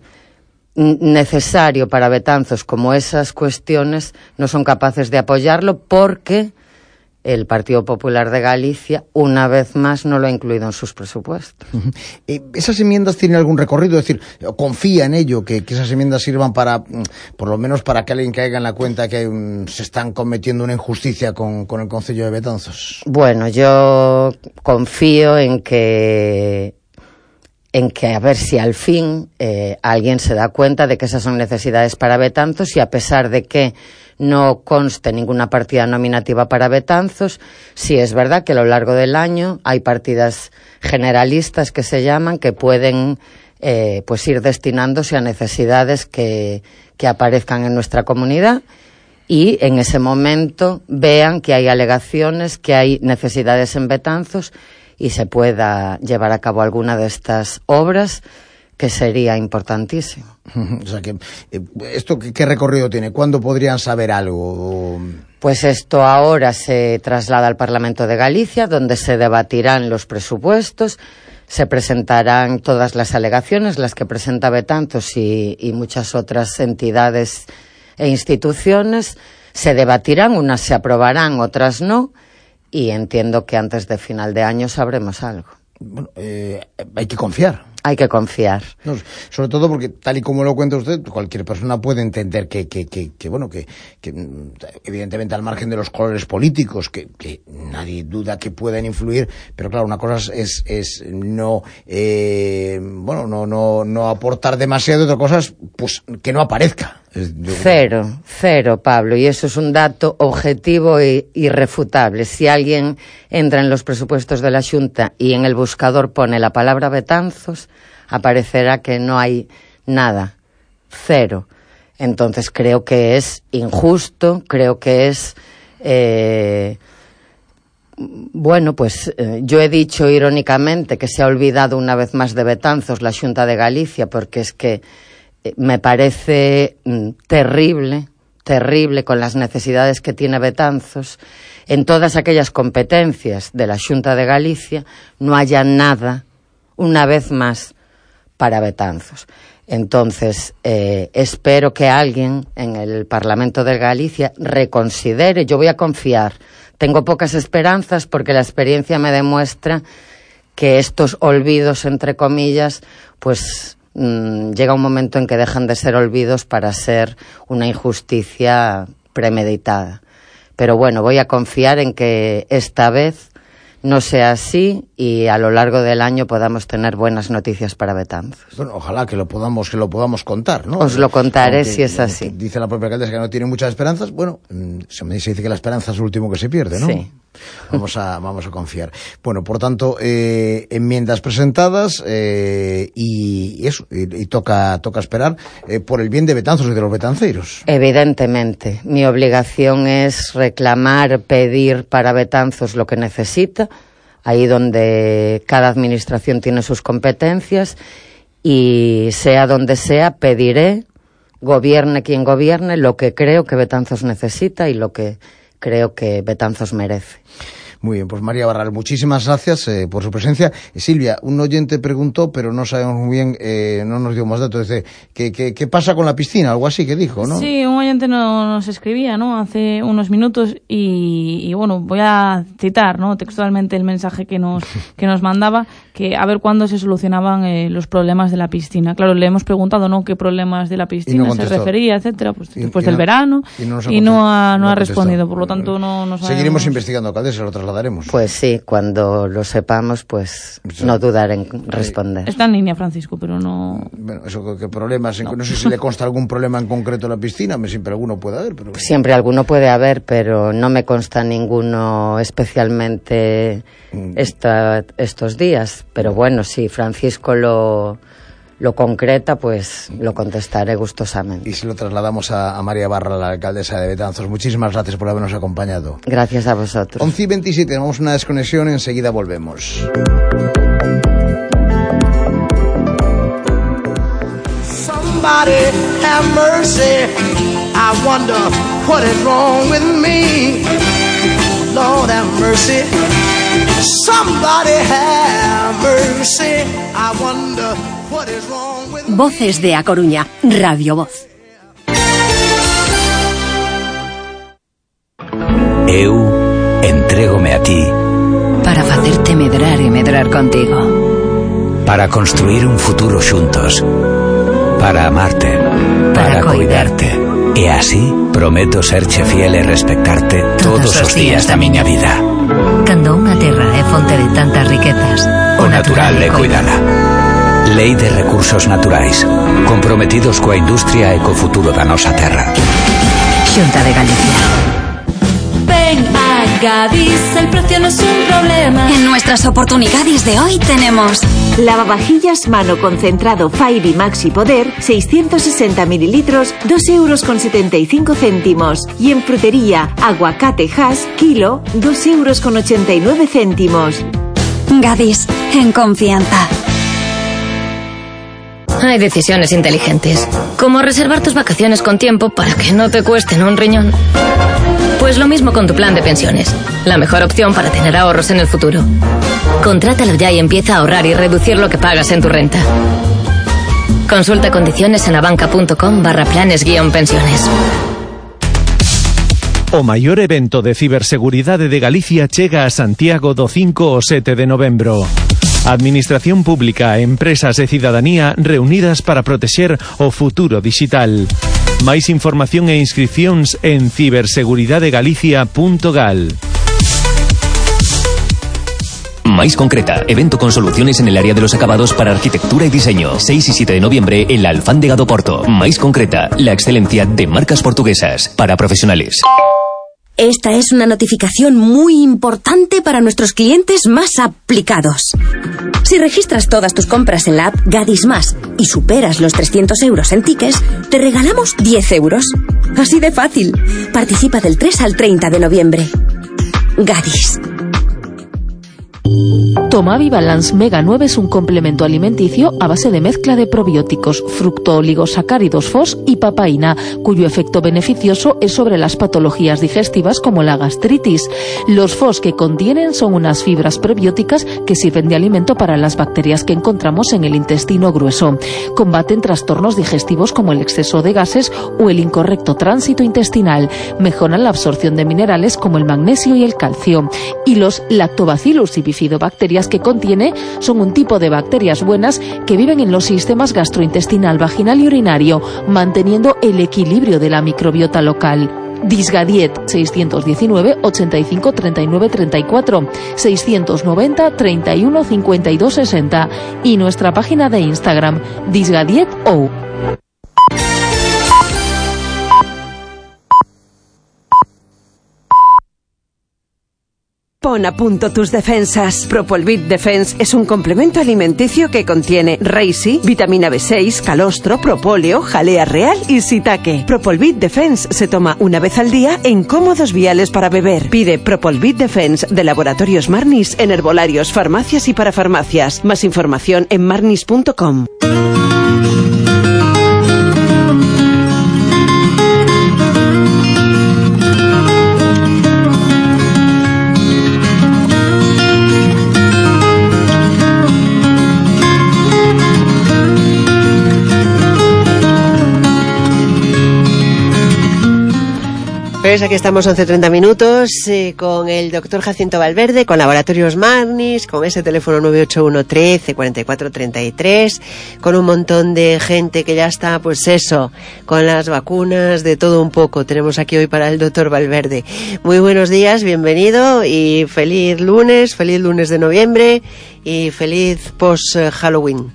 Speaker 17: necesario para Betanzos como esas cuestiones no son capaces de apoyarlo porque el Partido Popular de Galicia, una vez más, no lo ha incluido en sus presupuestos.
Speaker 5: Uh-huh. Eh, ¿Esas enmiendas tienen algún recorrido? Es decir, confía en ello, que, que esas enmiendas sirvan para, por lo menos para que alguien caiga en la cuenta que um, se están cometiendo una injusticia con, con el concello de Betanzos.
Speaker 17: Bueno, yo confío en que en que a ver si al fin eh, alguien se da cuenta de que esas son necesidades para Betanzos, y a pesar de que no conste ninguna partida nominativa para Betanzos, sí es verdad que a lo largo del año hay partidas generalistas que se llaman, que pueden eh, pues ir destinándose a necesidades que, que aparezcan en nuestra comunidad, y en ese momento vean que hay alegaciones, que hay necesidades en Betanzos, y se pueda llevar a cabo alguna de estas obras, que sería importantísimo.
Speaker 5: O sea, que ¿esto qué recorrido tiene? ¿Cuándo podrían saber algo?
Speaker 17: Pues esto ahora se traslada al Parlamento de Galicia, donde se debatirán los presupuestos, se presentarán todas las alegaciones, las que presenta Betanzos y, y muchas otras entidades e instituciones, se debatirán, unas se aprobarán, otras no, y entiendo que antes de final de año sabremos algo.
Speaker 5: Bueno, eh, hay que confiar.
Speaker 17: Hay que confiar.
Speaker 5: No, sobre todo porque, tal y como lo cuenta usted, cualquier persona puede entender que, que, que, que bueno, que, que evidentemente al margen de los colores políticos, que, que nadie duda que pueden influir, pero claro, una cosa es, es no, eh, bueno, no, no, no aportar demasiado, otra cosa es, pues, que no aparezca.
Speaker 17: Cero, cero, Pablo, y eso es un dato objetivo e irrefutable. Si alguien entra en los presupuestos de la Xunta y en el buscador pone la palabra Betanzos, aparecerá que no hay nada, cero. Entonces creo que es injusto, creo que es eh, bueno, pues eh, yo he dicho irónicamente que se ha olvidado una vez más de Betanzos la Xunta de Galicia, porque es que me parece mm, terrible, terrible con las necesidades que tiene Betanzos. En todas aquellas competencias de la Xunta de Galicia no haya nada, una vez más, para Betanzos. Entonces, eh, espero que alguien en el Parlamento de Galicia reconsidere. Yo voy a confiar. Tengo pocas esperanzas porque la experiencia me demuestra que estos olvidos, entre comillas, pues mmm, llega un momento en que dejan de ser olvidos para ser una injusticia premeditada. Pero bueno, voy a confiar en que esta vez no sea así y a lo largo del año podamos tener buenas noticias para Betanzos.
Speaker 5: Bueno, ojalá que lo podamos que lo podamos contar, ¿no?
Speaker 17: Os lo contaré
Speaker 5: Aunque,
Speaker 17: si es así.
Speaker 5: Dice la propia alcaldesa que no tiene muchas esperanzas. Bueno, se me dice que la esperanza es lo último que se pierde, ¿no?
Speaker 17: Sí.
Speaker 5: Vamos a, vamos a confiar. Bueno, por tanto, eh, enmiendas presentadas eh, y, y eso, y, y toca, toca esperar eh, por el bien de Betanzos y de los betanceiros.
Speaker 17: Evidentemente, mi obligación es reclamar, pedir para Betanzos lo que necesita, ahí donde cada administración tiene sus competencias, y sea donde sea, pediré, gobierne quien gobierne, lo que creo que Betanzos necesita y lo que creo que Betanzos merece.
Speaker 5: Muy bien, pues María Barral, muchísimas gracias eh, por su presencia. Eh, Silvia, un oyente preguntó, pero no sabemos muy bien, eh, no nos dio más datos, dice, ¿qué, qué, ¿qué pasa con la piscina? Algo así que dijo, ¿no?
Speaker 4: Sí, un oyente no, nos escribía, ¿no?, hace unos minutos y, y bueno, voy a citar, ¿no?, textualmente el mensaje que nos, que nos mandaba, que a ver cuándo se solucionaban eh, los problemas de la piscina. Claro, le hemos preguntado, ¿no?, qué problemas de la piscina no se refería, etcétera, pues
Speaker 5: y,
Speaker 4: después
Speaker 5: y
Speaker 4: del
Speaker 5: no,
Speaker 4: verano,
Speaker 5: y no,
Speaker 4: y no ha, no
Speaker 5: no
Speaker 4: ha respondido, por lo tanto no, no sabemos.
Speaker 5: Seguiremos investigando, alcaldesa, lo trasladaremos.
Speaker 17: Pues sí, cuando lo sepamos, pues sí, no dudar en responder.
Speaker 4: Está en línea, Francisco, pero no...
Speaker 5: Bueno, eso, ¿qué problemas? No, no sé si le consta algún problema en concreto a la piscina, siempre alguno puede haber, pero...
Speaker 17: Siempre alguno puede haber, pero no me consta ninguno especialmente esta, estos días. Pero bueno, si Francisco lo... lo concreta, pues lo contestaré gustosamente.
Speaker 5: Y si lo trasladamos a, a María Barra, la alcaldesa de Betanzos. Muchísimas gracias por habernos acompañado.
Speaker 17: Gracias a vosotros.
Speaker 5: once y veintisiete, tenemos una desconexión, enseguida volvemos.
Speaker 2: Somebody have mercy, I wonder what is wrong with me. Lord have mercy, somebody have mercy, I wonder.
Speaker 1: Voces de A Coruña, Radio Voz.
Speaker 18: Eu entrégome a ti
Speaker 14: para facerte medrar e medrar contigo,
Speaker 18: para construir un futuro xuntos, para amarte, para, para cuidarte. E así prometo serche fiel e respectarte todos, todos os días da miña vida.
Speaker 14: Cando unha terra é fonte de tantas riquezas,
Speaker 18: o natural é cuidala. Lei de Recursos Naturais, comprometidos coa industria e co futuro da nosa terra.
Speaker 14: Xunta de Galicia.
Speaker 3: Ven a Gadis, el precio no es un problema.
Speaker 15: En nuestras oportunidades de hoy tenemos lavavajillas mano concentrado Fairy Maxi Poder, seiscientos sesenta mililitros, dos euros con setenta y cinco céntimos. Y en frutería, aguacate Hass, kilo, dos euros con ochenta y nueve céntimos. Gadis, en confianza.
Speaker 19: Hay decisiones inteligentes, como reservar tus vacaciones con tiempo para que no te cuesten un riñón. Pues lo mismo con tu plan de pensiones, la mejor opción para tener ahorros en el futuro. Contrátalo ya y empieza a ahorrar y reducir lo que pagas en tu renta. Consulta condiciones en abanca.com barra planes guión pensiones.
Speaker 9: O maior evento de ciberseguridade de Galicia chega a Santiago do cinco ao sete de novembro. Administración pública, empresas e cidadanía reunidas para protexer o futuro digital. Máis información e inscripcións en ciberseguridadegalicia punto gal.
Speaker 10: Máis concreta, evento con soluciones en el área de los acabados para arquitectura y diseño. seis y siete de noviembre en la Alfándega do Porto. Máis concreta, la excelencia de marcas portuguesas para profesionales.
Speaker 15: Esta es una notificación muy importante para nuestros clientes más aplicados. Si registras todas tus compras en la app Gadis Más y superas los trescientos euros en tickets, te regalamos diez euros. Así de fácil. Participa del tres al treinta de noviembre. Gadis.
Speaker 11: Tomavi Balance Mega nueve es un complemento alimenticio a base de mezcla de probióticos, fructooligosacáridos F O S y papaína, cuyo efecto beneficioso es sobre las patologías digestivas como la gastritis. Los F O S que contienen son unas fibras prebióticas que sirven de alimento para las bacterias que encontramos en el intestino grueso. Combaten trastornos digestivos como el exceso de gases o el incorrecto tránsito intestinal. Mejoran la absorción de minerales como el magnesio y el calcio. Y los lactobacillus y bifidobacterias bacterias que contiene son un tipo de bacterias buenas que viven en los sistemas gastrointestinal, vaginal y urinario, manteniendo el equilibrio de la microbiota local. Disgadiet seiscientos diecinueve, ochenta y cinco, treinta y nueve, treinta y cuatro, seiscientos noventa, treinta y uno, cincuenta y dos, sesenta y nuestra página de Instagram disgadiet.o.
Speaker 20: Pon a punto tus defensas. Propolvit Defense es un complemento alimenticio que contiene Reishi, vitamina B seis, calostro, propóleo, jalea real y shiitake. Propolvit Defense se toma una vez al día en cómodos viales para beber. Pide Propolvit Defense de Laboratorios Marnis en herbolarios, farmacias y parafarmacias. Más información en marnis punto com.
Speaker 21: Pues aquí estamos once treinta minutos eh, con el doctor Jacinto Valverde, con Laboratorios Marnis, con ese teléfono nueve ocho uno, trece, cuarenta y cuatro, treinta y tres, con un montón de gente que ya está, pues eso, con las vacunas, de todo un poco. Tenemos aquí hoy para el doctor Valverde. Muy buenos días, bienvenido y feliz lunes, feliz lunes de noviembre y feliz post-Halloween.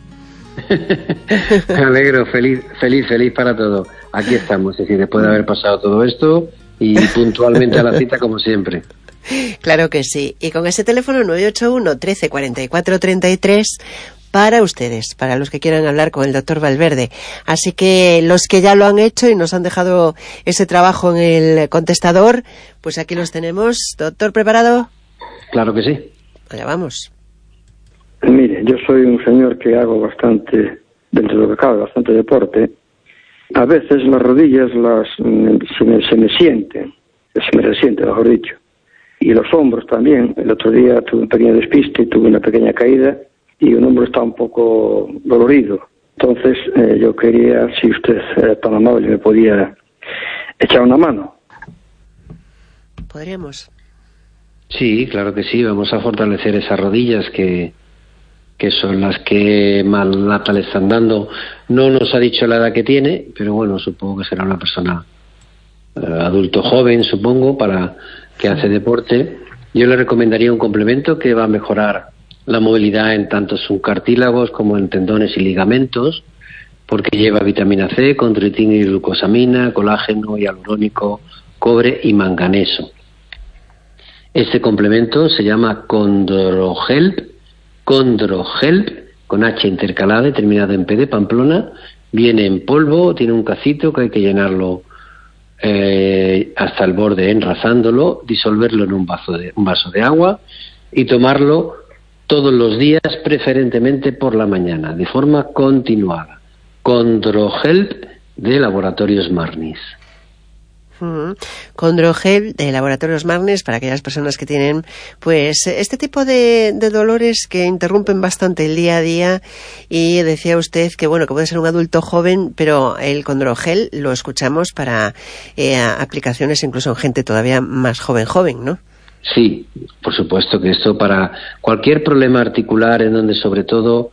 Speaker 22: Me alegro, feliz, feliz, feliz para todo. Aquí estamos, es decir, después de haber pasado todo esto y puntualmente a la cita como siempre.
Speaker 21: Claro que sí. Y con ese teléfono nueve ocho uno, trece, cuarenta y cuatro, treinta y tres para ustedes, para los que quieran hablar con el doctor Valverde. Así que los que ya lo han hecho y nos han dejado ese trabajo en el contestador, pues aquí los tenemos. Doctor, ¿preparado?
Speaker 22: Claro que sí.
Speaker 21: Allá vamos.
Speaker 23: Mire, yo soy un señor que hago bastante, dentro de lo que cabe, bastante deporte. A veces las rodillas las se me, se me sienten, se me resienten, mejor dicho. Y los hombros también. El otro día tuve un pequeño despiste, tuve una pequeña caída y un hombro está un poco dolorido. Entonces eh, yo quería, si usted era tan amable, me podía echar una mano.
Speaker 21: ¿Podríamos?
Speaker 22: Sí, claro que sí. Vamos a fortalecer esas rodillas que... que son las que más lata le están dando. No nos ha dicho la edad que tiene, pero bueno, supongo que será una persona eh, adulto joven, supongo, para que hace deporte. Yo le recomendaría un complemento que va a mejorar la movilidad en tanto sus cartílagos como en tendones y ligamentos, porque lleva vitamina C, condroitina y glucosamina, colágeno, hialurónico, cobre y manganeso. Este complemento se llama Condrohelp. Condrohelp, con H intercalada y terminada en P de Pamplona, viene en polvo, tiene un cacito que hay que llenarlo eh, hasta el borde enrazándolo, disolverlo en un vaso, de, un vaso de agua y tomarlo todos los días, preferentemente por la mañana, de forma continuada. Condrohelp de Laboratorios Marnis.
Speaker 21: Uh-huh. Condrohelp de Laboratorios Marnis para aquellas personas que tienen pues este tipo de, de dolores que interrumpen bastante el día a día. Y decía usted que bueno, que puede ser un adulto joven, pero el Condrohelp lo escuchamos para eh, aplicaciones incluso en gente todavía más joven joven, ¿no?
Speaker 22: Sí, por supuesto que esto para cualquier problema articular en donde sobre todo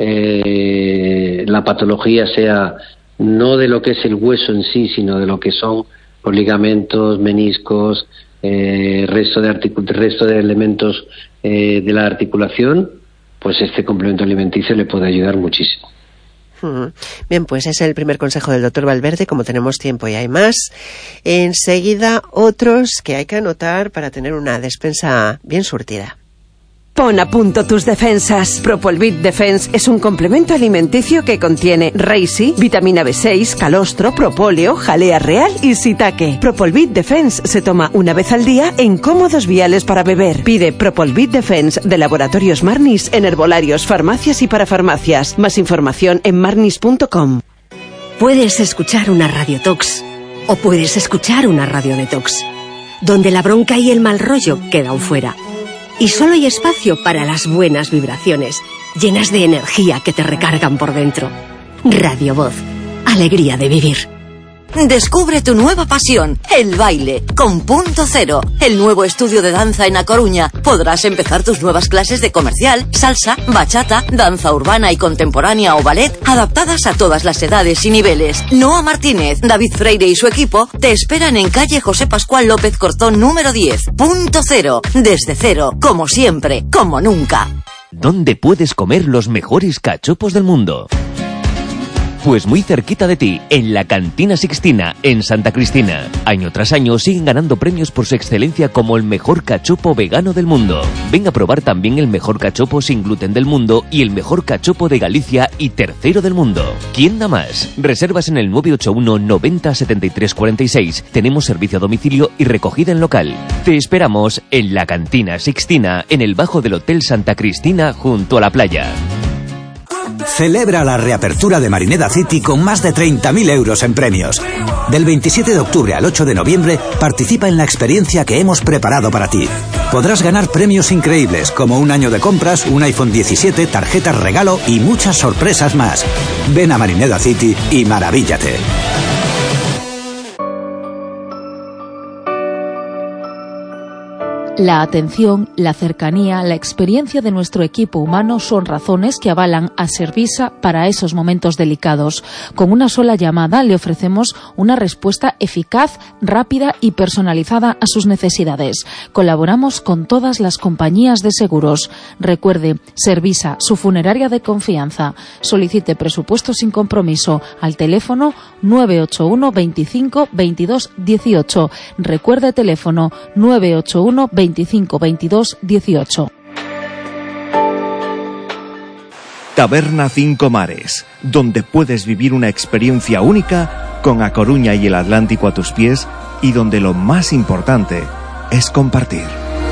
Speaker 22: eh, la patología sea no de lo que es el hueso en sí, sino de lo que son los ligamentos, meniscos, eh, resto de articu- resto de elementos eh, de la articulación, pues este complemento alimenticio le puede ayudar muchísimo.
Speaker 21: Uh-huh. Bien, pues es el primer consejo del doctor Valverde. Como tenemos tiempo y hay más, enseguida otros que hay que anotar para tener una despensa bien surtida.
Speaker 20: Pon a punto tus defensas. Propolvit Defense es un complemento alimenticio que contiene Reishi, vitamina B seis, calostro, propóleo, jalea real y shiitake. Propolvit Defense se toma una vez al día en cómodos viales para beber. Pide Propolvit Defense de Laboratorios Marnis en herbolarios, farmacias y parafarmacias. Más información en marnis punto com.
Speaker 1: Puedes escuchar una radiotox o puedes escuchar una radiodetox, donde la bronca y el mal rollo quedan fuera. Y solo hay espacio para las buenas vibraciones, llenas de energía que te recargan por dentro. Radio Voz, alegría de vivir.
Speaker 6: Descubre tu nueva pasión, el baile, con Punto Cero, el nuevo estudio de danza en A Coruña. Podrás empezar tus nuevas clases de comercial, salsa, bachata, danza urbana y contemporánea o ballet, adaptadas a todas las edades y niveles. Noa Martínez, David Freire y su equipo te esperan en calle José Pascual López Corzón número diez. Punto Cero, desde cero, como siempre, como nunca.
Speaker 10: ¿Dónde puedes comer los mejores cachopos del mundo? Pues muy cerquita de ti, en la Cantina Sixtina, en Santa Cristina. Año tras año siguen ganando premios por su excelencia como el mejor cachopo vegano del mundo. Ven a probar también el mejor cachopo sin gluten del mundo y el mejor cachopo de Galicia y tercero del mundo. ¿Quién da más? Reservas en el nueve ocho uno noventa setenta y tres cuarenta y seis. Tenemos servicio a domicilio y recogida en local. Te esperamos en la Cantina Sixtina, en el bajo del Hotel Santa Cristina, junto a la playa.
Speaker 7: Celebra la reapertura de Marineda City con más de treinta mil euros en premios. Del veintisiete de octubre al ocho de noviembre, participa en la experiencia que hemos preparado para ti. Podrás ganar premios increíbles como un año de compras, un iPhone diecisiete, tarjetas regalo y muchas sorpresas más. Ven a Marineda City y maravíllate.
Speaker 11: La atención, la cercanía, la experiencia de nuestro equipo humano son razones que avalan a Servisa para esos momentos delicados. Con una sola llamada le ofrecemos una respuesta eficaz, rápida y personalizada a sus necesidades. Colaboramos con todas las compañías de seguros. Recuerde, Servisa, su funeraria de confianza. Solicite presupuesto sin compromiso al teléfono nueve ocho uno veinticinco veintidós dieciocho. Recuerde teléfono nueve ocho uno veinticinco veintidós dieciocho.
Speaker 8: Taberna Cinco Mares, donde puedes vivir una experiencia única con A Coruña y el Atlántico a tus pies y donde lo más importante es compartir.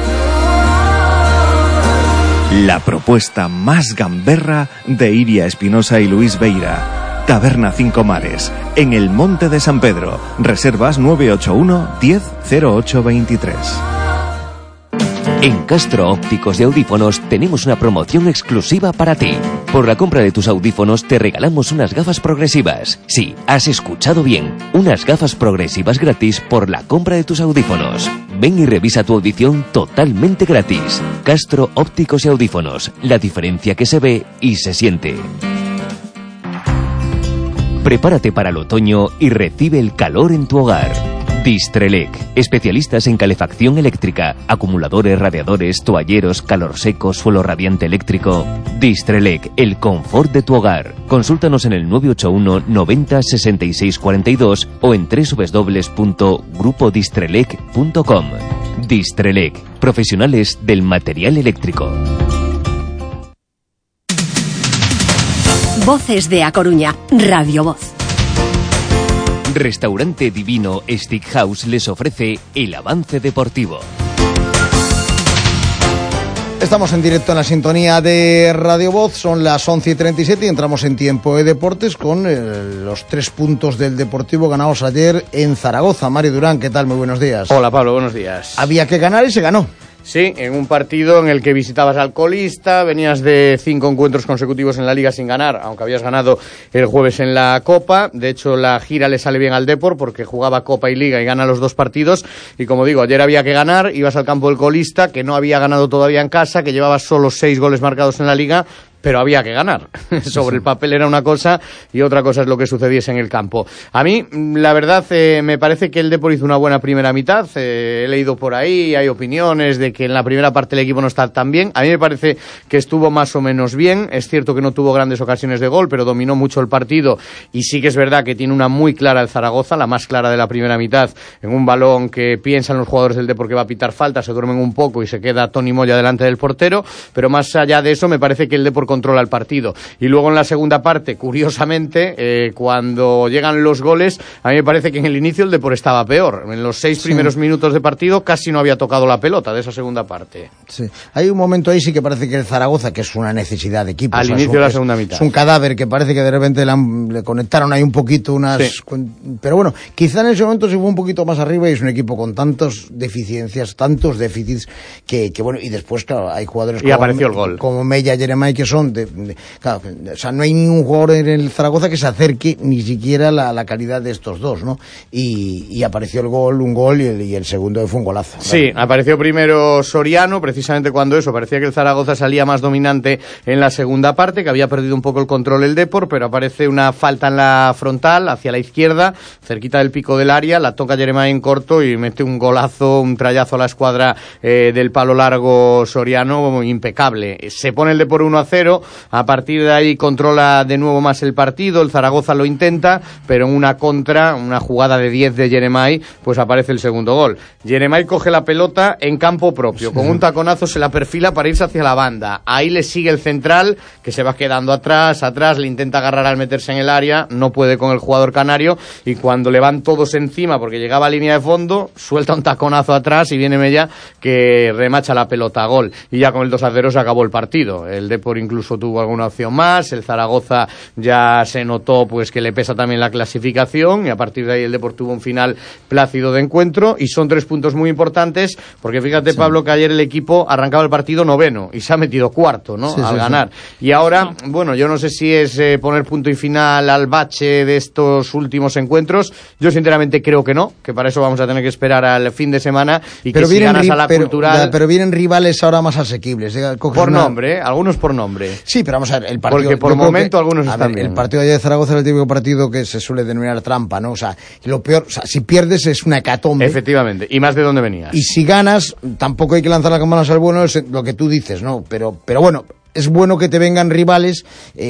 Speaker 8: La propuesta más gamberra de Iria Espinosa y Luis Beira. Taberna Cinco Mares, en el Monte de San Pedro. Reservas nueve ocho uno diez cero ocho veintitrés.
Speaker 10: En Castro Ópticos y Audífonos tenemos una promoción exclusiva para ti. Por la compra de tus audífonos te regalamos unas gafas progresivas. Sí, has escuchado bien. Unas gafas progresivas gratis por la compra de tus audífonos. Ven y revisa tu audición totalmente gratis. Castro Ópticos y Audífonos. La diferencia que se ve y se siente. Prepárate para el otoño y recibe el calor en tu hogar. Distrelec, especialistas en calefacción eléctrica, acumuladores, radiadores, toalleros, calor seco, suelo radiante eléctrico. Distrelec, el confort de tu hogar. Consúltanos en el nueve ocho uno noventa sesenta y seis cuarenta y dos o en doble u doble u doble u punto grupo distrelec punto com. Distrelec, profesionales del material eléctrico.
Speaker 1: Voces de A Coruña, Radio Voz.
Speaker 10: Restaurante Divino Stick House les ofrece el avance deportivo.
Speaker 5: Estamos en directo en la sintonía de Radio Voz, son las once y treinta y siete y entramos en tiempo de deportes con eh, los tres puntos del Deportivo ganados ayer en Zaragoza. Mario Durán, ¿qué tal? Muy buenos días.
Speaker 24: Hola Pablo, buenos días.
Speaker 5: Había que ganar y se ganó.
Speaker 24: Sí, en un partido en el que visitabas al colista, venías de cinco encuentros consecutivos en la Liga sin ganar, aunque habías ganado el jueves en la Copa. De hecho, la gira le sale bien al Depor porque jugaba Copa y Liga y gana los dos partidos. Y como digo, ayer había que ganar, ibas al campo del colista, que no había ganado todavía en casa, que llevaba solo seis goles marcados en la Liga, pero había que ganar. Sobre el papel era una cosa y otra cosa es lo que sucediese en el campo. A mí, la verdad, eh, me parece que el Depor hizo una buena primera mitad. Eh, he leído por ahí, hay opiniones de que en la primera parte el equipo no está tan bien. A mí me parece que estuvo más o menos bien. Es cierto que no tuvo grandes ocasiones de gol, pero dominó mucho el partido y sí que es verdad que tiene una muy clara el Zaragoza, la más clara de la primera mitad, en un balón que piensan los jugadores del Depor que va a pitar falta, se duermen un poco y se queda Toni Moya delante del portero, pero más allá de eso me parece que el Depor controla el partido. Y luego en la segunda parte, curiosamente, eh, cuando llegan los goles, a mí me parece que en el inicio el Depor estaba peor. En los seis sí. primeros minutos de partido casi no había tocado la pelota de esa segunda parte.
Speaker 5: Sí. Hay un momento ahí sí que parece que el Zaragoza, que es una necesidad de equipo.
Speaker 24: Al o sea, inicio
Speaker 5: un,
Speaker 24: de la segunda mitad.
Speaker 5: Es un cadáver que parece que de repente le, han, le conectaron ahí un poquito unas... Sí. Pero bueno, quizá en ese momento se fue un poquito más arriba y es un equipo con tantas deficiencias, tantos déficits, que, que bueno, y después, claro, hay jugadores
Speaker 24: y como, apareció el gol.
Speaker 5: como Mella y Jeremai que son sensación de, de claro, o sea, no hay ningún jugador en el Zaragoza que se acerque ni siquiera a la, la calidad de estos dos, ¿no? Y, y apareció el gol, un gol y el, y el segundo fue un golazo.
Speaker 24: Sí, claro. Apareció primero Soriano, precisamente cuando eso, parecía que el Zaragoza salía más dominante en la segunda parte, que había perdido un poco el control el Depor, pero aparece una falta en la frontal, hacia la izquierda, cerquita del pico del área, la toca Jeremai en corto y mete un golazo, un trayazo a la escuadra eh, del palo largo Soriano, impecable. Se pone el Depor uno a cero, a partir de ahí controla de nuevo más el partido, el Zaragoza lo intenta, pero en una contra, una jugada de diez de Jeremai, pues aparece el segundo gol. Jeremai coge la pelota en campo propio, sí. Con un taconazo se la perfila para irse hacia la banda, ahí le sigue el central, que se va quedando atrás, atrás, le intenta agarrar al meterse en el área, no puede con el jugador canario, y cuando le van todos encima, porque llegaba a línea de fondo, suelta un taconazo atrás y viene Mella que remacha la pelota a gol, y ya con el dos a cero se acabó el partido. El Depor incluso tuvo alguna opción más, el Zaragoza ya se notó pues que le pesa también la clasificación, y a partir de ahí el Depor tuvo un final plácido de encuentro, y son tres puntos muy importantes, porque fíjate, sí. Pablo, que ayer el equipo arrancaba el partido noveno, y se ha metido cuarto, ¿no? Sí, al sí, ganar. Sí. Y ahora, bueno, yo no sé si es eh, poner punto y final al bache de estos últimos encuentros, yo sinceramente creo que no, que para eso vamos a tener que esperar al fin de semana, y
Speaker 5: pero
Speaker 24: que si ganas a la
Speaker 5: pero,
Speaker 24: cultural...
Speaker 5: Ya, pero vienen rivales ahora más asequibles. ¿eh?
Speaker 24: Por
Speaker 5: una...
Speaker 24: nombre, ¿eh? Algunos por nombre.
Speaker 5: Sí, pero vamos a ver, el partido...
Speaker 24: Porque por momento que, algunos están
Speaker 5: ver,
Speaker 24: bien.
Speaker 5: El partido de ayer de Zaragoza es el típico partido que se suele denominar trampa, ¿no? O sea, lo peor, o sea, si pierdes es una hecatombe.
Speaker 24: Efectivamente, y más de dónde venías.
Speaker 5: Y si ganas, tampoco hay que lanzar las campanas al bueno, es lo que tú dices, ¿no? Pero, pero bueno... Es bueno que te vengan rivales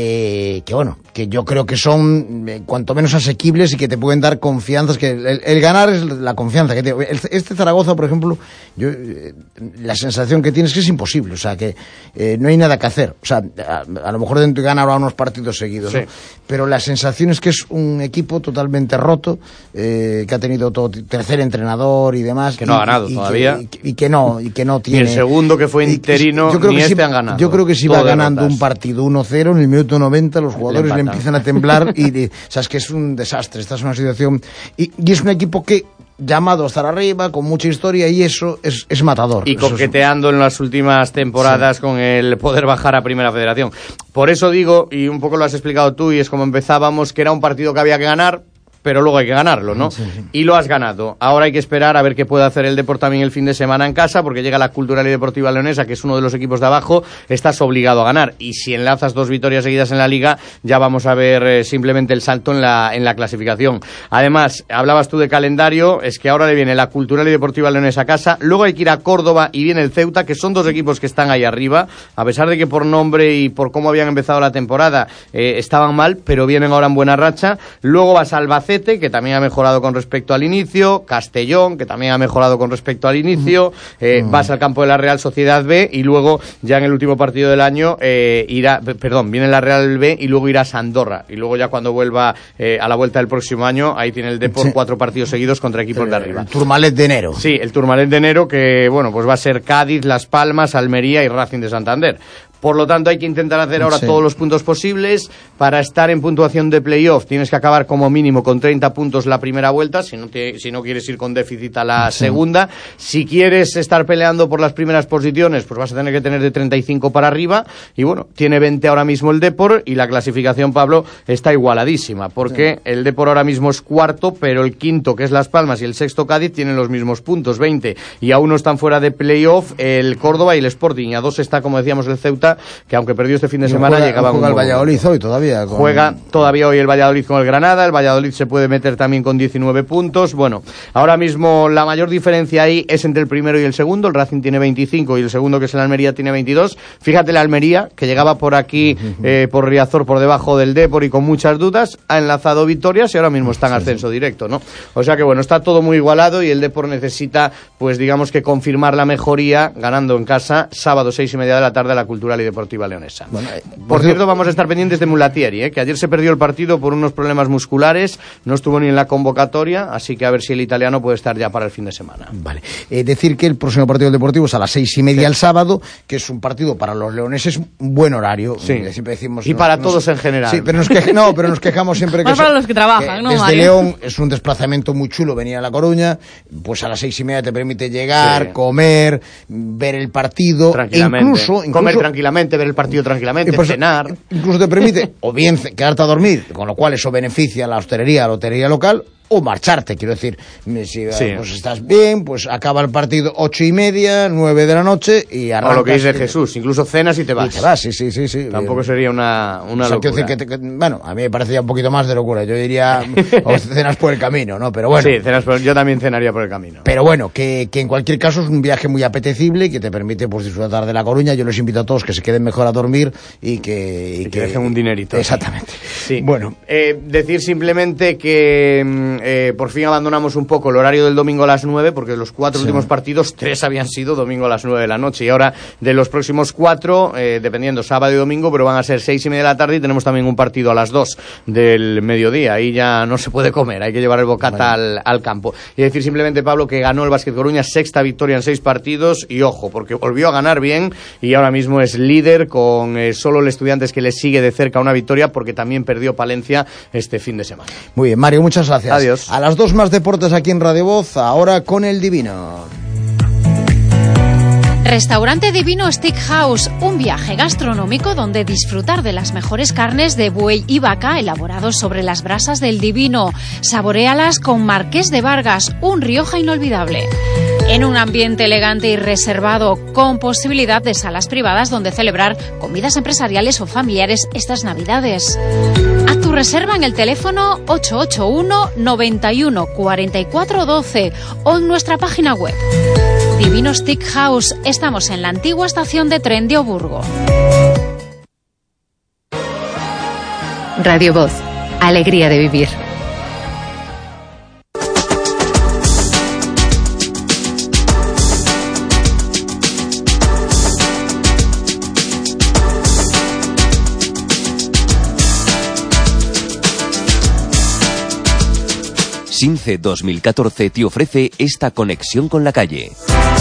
Speaker 5: eh, que, bueno, que yo creo que son eh, cuanto menos asequibles y que te pueden dar confianzas, que el, el ganar es la confianza que te, el, este Zaragoza, por ejemplo, yo eh, la sensación que tienes es que es imposible, o sea, que eh, no hay nada que hacer, o sea, a, a lo mejor dentro gana ahora unos partidos seguidos, sí. ¿no? Pero la sensación es que es un equipo totalmente roto, eh, que ha tenido todo, tercer entrenador y demás,
Speaker 24: que no
Speaker 5: y,
Speaker 24: ha ganado
Speaker 5: y,
Speaker 24: todavía,
Speaker 5: y que, y, y que no, y que no tiene,
Speaker 24: y el segundo que fue interino,
Speaker 5: yo creo
Speaker 24: ni
Speaker 5: que
Speaker 24: este
Speaker 5: sí,
Speaker 24: han ganado.
Speaker 5: Yo creo que si va ganando un partido uno cero en el minuto noventa, los jugadores le, le empiezan a temblar y, y o sea, es que es un desastre. Esta es una situación y, y es un equipo que llamado a estar arriba, con mucha historia, y eso es, es matador.
Speaker 24: Y coqueteando es... en las últimas temporadas sí. con el poder bajar a Primera Federación. Por eso digo, y un poco lo has explicado tú, y es como empezábamos, que era un partido que había que ganar, pero luego hay que ganarlo, ¿no? Sí, sí. Y lo has ganado. Ahora hay que esperar a ver qué puede hacer el Depor también el fin de semana en casa, porque llega la Cultural y Deportiva Leonesa, que es uno de los equipos de abajo, estás obligado a ganar. Y si enlazas dos victorias seguidas en la Liga, ya vamos a ver eh, simplemente el salto en la, en la clasificación. Además, hablabas tú de calendario, es que ahora le viene la Cultural y Deportiva Leonesa a casa, luego hay que ir a Córdoba y viene el Ceuta, que son dos equipos que están ahí arriba, a pesar de que por nombre y por cómo habían empezado la temporada eh, estaban mal, pero vienen ahora en buena racha. Luego vas a Albacete, que también ha mejorado con respecto al inicio, Castellón, que también ha mejorado con respecto al inicio, eh, mm. vas al campo de la Real Sociedad B, y luego ya en el último partido del año eh, irá, perdón, viene la Real B y luego irá a Andorra, y luego ya cuando vuelva eh, a la vuelta del próximo año, ahí tiene el Depor sí. cuatro partidos seguidos contra equipos
Speaker 5: el,
Speaker 24: de arriba.
Speaker 5: El Tourmalet de enero.
Speaker 24: Sí, el Tourmalet de enero, que bueno, pues va a ser Cádiz, Las Palmas, Almería y Racing de Santander. Por lo tanto, hay que intentar hacer ahora sí. todos los puntos posibles para estar en puntuación de playoff. Tienes que acabar como mínimo con treinta puntos la primera vuelta, si no, te, si no quieres ir con déficit a la sí. segunda. Si quieres estar peleando por las primeras posiciones, pues vas a tener que tener de treinta y cinco para arriba. Y bueno, tiene veinte ahora mismo el Depor, y la clasificación, Pablo, está igualadísima, porque sí. el Depor ahora mismo es cuarto, pero el quinto, que es Las Palmas, y el sexto Cádiz, tienen los mismos puntos, veinte. Y aún no están fuera de playoff el Córdoba y el Sporting. Y a dos está, como decíamos, el Ceuta, que aunque perdió este fin de semana,
Speaker 5: juega,
Speaker 24: llegaba
Speaker 5: juega
Speaker 24: un...
Speaker 5: el Valladolid hoy todavía. Con...
Speaker 24: Juega todavía hoy el Valladolid con el Granada, el Valladolid se puede meter también con diecinueve puntos. Bueno, ahora mismo la mayor diferencia ahí es entre el primero y el segundo. El Racing tiene veinticinco y el segundo, que es el Almería, tiene veintidós. Fíjate, la Almería, que llegaba por aquí, eh, por Riazor, por debajo del Depor y con muchas dudas, ha enlazado victorias y ahora mismo está en ascenso directo, ¿no? O sea que bueno, está todo muy igualado, y el Depor necesita, pues digamos que confirmar la mejoría, ganando en casa, sábado seis y media de la tarde, a la Cultural y Deportiva Leonesa. Bueno, eh, por cierto, vamos a estar pendientes de Mulatieri, ¿eh? que ayer se perdió el partido por unos problemas musculares, no estuvo ni en la convocatoria, así que a ver si el italiano puede estar ya para el fin de semana.
Speaker 5: Vale. Eh, decir que el próximo partido del Deportivo es a las seis y media sí. el sábado, que es un partido para los leoneses, un buen horario.
Speaker 24: Sí.
Speaker 5: Eh, siempre decimos,
Speaker 24: y
Speaker 5: nos,
Speaker 24: para
Speaker 5: nos,
Speaker 24: todos en general.
Speaker 5: Sí, pero nos, quej no, pero nos quejamos siempre que...
Speaker 4: Más para los que trabajan, que ¿no,
Speaker 5: desde
Speaker 4: Mario?
Speaker 5: León es un desplazamiento muy chulo venir a La Coruña, pues a las seis y media te permite llegar, sí. comer, ver el partido, e incluso, incluso,
Speaker 24: comer tranquilamente tranquilamente, ver el partido tranquilamente,
Speaker 5: pues,
Speaker 24: cenar.
Speaker 5: Incluso te permite o bien quedarte a dormir, con lo cual eso beneficia a la hostelería, a la lotería local, o marcharte, quiero decir, si sí. pues estás bien, pues acaba el partido ocho y media, nueve de la noche y arrancas.
Speaker 24: O lo que dice
Speaker 5: y,
Speaker 24: Jesús, incluso cenas y te vas.
Speaker 5: Y te vas, sí, sí, sí. sí.
Speaker 24: Tampoco sería una, una
Speaker 5: o sea,
Speaker 24: locura.
Speaker 5: Decir que te, que, bueno, a mí me parecería un poquito más de locura, yo diría, o cenas por el camino, ¿no? Pero bueno.
Speaker 24: Sí, cenas por, yo también cenaría por el camino.
Speaker 5: Pero bueno, que, que en cualquier caso es un viaje muy apetecible, que te permite pues disfrutar de La Coruña. Yo les invito a todos que se queden mejor a dormir y que... Y,
Speaker 24: y que,
Speaker 5: que
Speaker 24: dejen un dinerito.
Speaker 5: Exactamente.
Speaker 24: Sí.
Speaker 5: Bueno.
Speaker 24: Eh, decir simplemente que eh, por fin abandonamos un poco el horario del domingo a las nueve, porque los cuatro sí. últimos partidos, tres habían sido domingo a las nueve de la noche, y ahora de los próximos cuatro, eh, dependiendo sábado y domingo, pero van a ser seis y media de la tarde, y tenemos también un partido a las dos del mediodía. Ahí ya no se puede comer, hay que llevar el bocata bueno. al, al campo. Y decir simplemente, Pablo, que ganó el Básquet Coruña, sexta victoria en seis partidos, y ojo, porque volvió a ganar bien, y ahora mismo es líder con eh, solo el Estudiantes que le sigue de cerca una victoria, porque también perdió Palencia este fin de semana.
Speaker 5: Muy bien, Mario, muchas gracias.
Speaker 24: Adiós.
Speaker 5: A las dos más deportes aquí en Radio Voz, ahora con el Divino.
Speaker 4: Restaurante Divino Steakhouse, un viaje gastronómico donde disfrutar de las mejores carnes de buey y vaca elaborados sobre las brasas del Divino. Saboréalas con Marqués de Vargas, un Rioja inolvidable. En un ambiente elegante y reservado, con posibilidad de salas privadas donde celebrar comidas empresariales o familiares estas Navidades. Haz tu reserva en el teléfono ocho ocho uno, noventa y uno, cuarenta y cuatro doce o en nuestra página web. Divino Steakhouse, estamos en la antigua estación de tren de Oburgo.
Speaker 14: Radio Voz, alegría de vivir.
Speaker 10: SINCE dos mil catorce te ofrece esta conexión con la calle.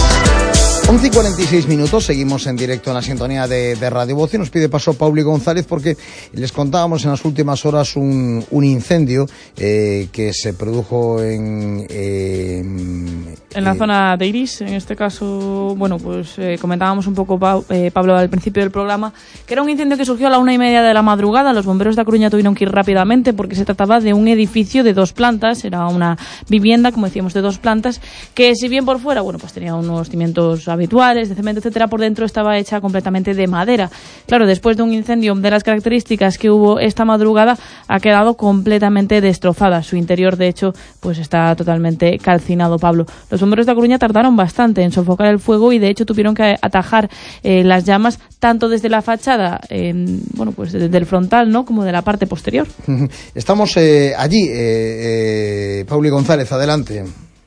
Speaker 5: once y cuarenta y seis minutos, seguimos en directo en la sintonía de, de Radio Voz y nos pide paso Pauli González porque les contábamos en las últimas horas un, un incendio eh, que se produjo en... Eh,
Speaker 12: en la eh, zona de Iris, en este caso, bueno, pues eh, comentábamos un poco, pa, eh, Pablo, al principio del programa, que era un incendio que surgió a la una y media de la madrugada. Los bomberos de A Coruña tuvieron que ir rápidamente porque se trataba de un edificio de dos plantas, era una vivienda, como decíamos, de dos plantas, que si bien por fuera, bueno, pues tenía unos cimientos habituales, de cemento, etcétera, por dentro estaba hecha completamente de madera. Claro, después de un incendio de las características que hubo esta madrugada, ha quedado completamente destrozada. Su interior, de hecho, pues está totalmente calcinado, Pablo. Los bomberos de A Coruña tardaron bastante en sofocar el fuego y, de hecho, tuvieron que atajar eh, las llamas tanto desde la fachada, eh, bueno, pues desde el frontal, ¿no?, como de la parte posterior.
Speaker 5: Estamos eh, allí, eh, eh, Pauli González, adelante.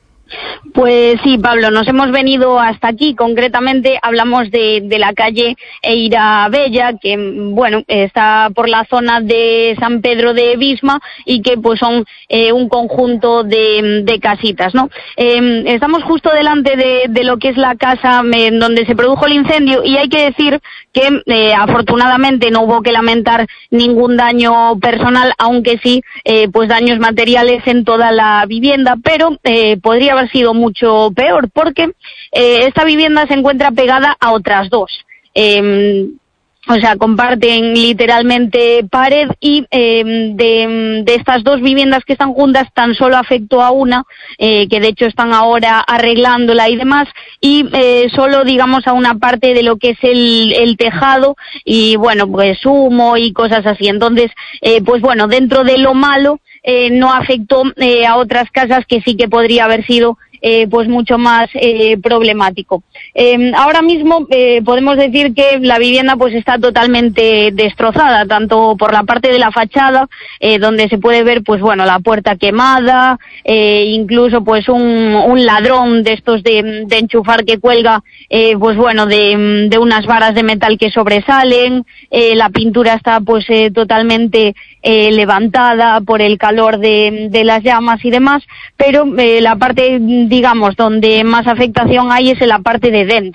Speaker 13: Pues sí, Pablo, nos hemos venido hasta aquí. Concretamente hablamos de, de la calle Eira Bella, que bueno, está por la zona de San Pedro de Visma y que pues son eh, un conjunto de, de casitas, ¿no? Eh, estamos justo delante de, de lo que es la casa eh, donde se produjo el incendio y hay que decir que eh, afortunadamente no hubo que lamentar ningún daño personal, aunque sí eh, pues daños materiales en toda la vivienda, pero eh, podría haber sido mucho peor porque eh, esta vivienda se encuentra pegada a otras dos. Eh, o sea, comparten literalmente pared y eh, de, de estas dos viviendas que están juntas tan solo afectó a una, eh, que de hecho están ahora arreglándola y demás, y eh, solo digamos a una parte de lo que es el, el tejado y bueno, pues humo y cosas así. Entonces, eh, pues bueno, dentro de lo malo, eh, no afectó eh, a otras casas que sí que podría haber sido Eh, pues mucho más eh, problemático. Eh, ahora mismo eh, podemos decir que la vivienda pues está totalmente destrozada, tanto por la parte de la fachada, eh, donde se puede ver pues bueno la puerta quemada, eh, incluso pues un, un ladrón de estos de, de enchufar que cuelga eh, pues bueno de, de unas varas de metal que sobresalen, eh, la pintura está pues eh, totalmente eh, levantada por el calor de, de las llamas y demás, pero eh, la parte digamos donde más afectación hay es en la parte de dentro,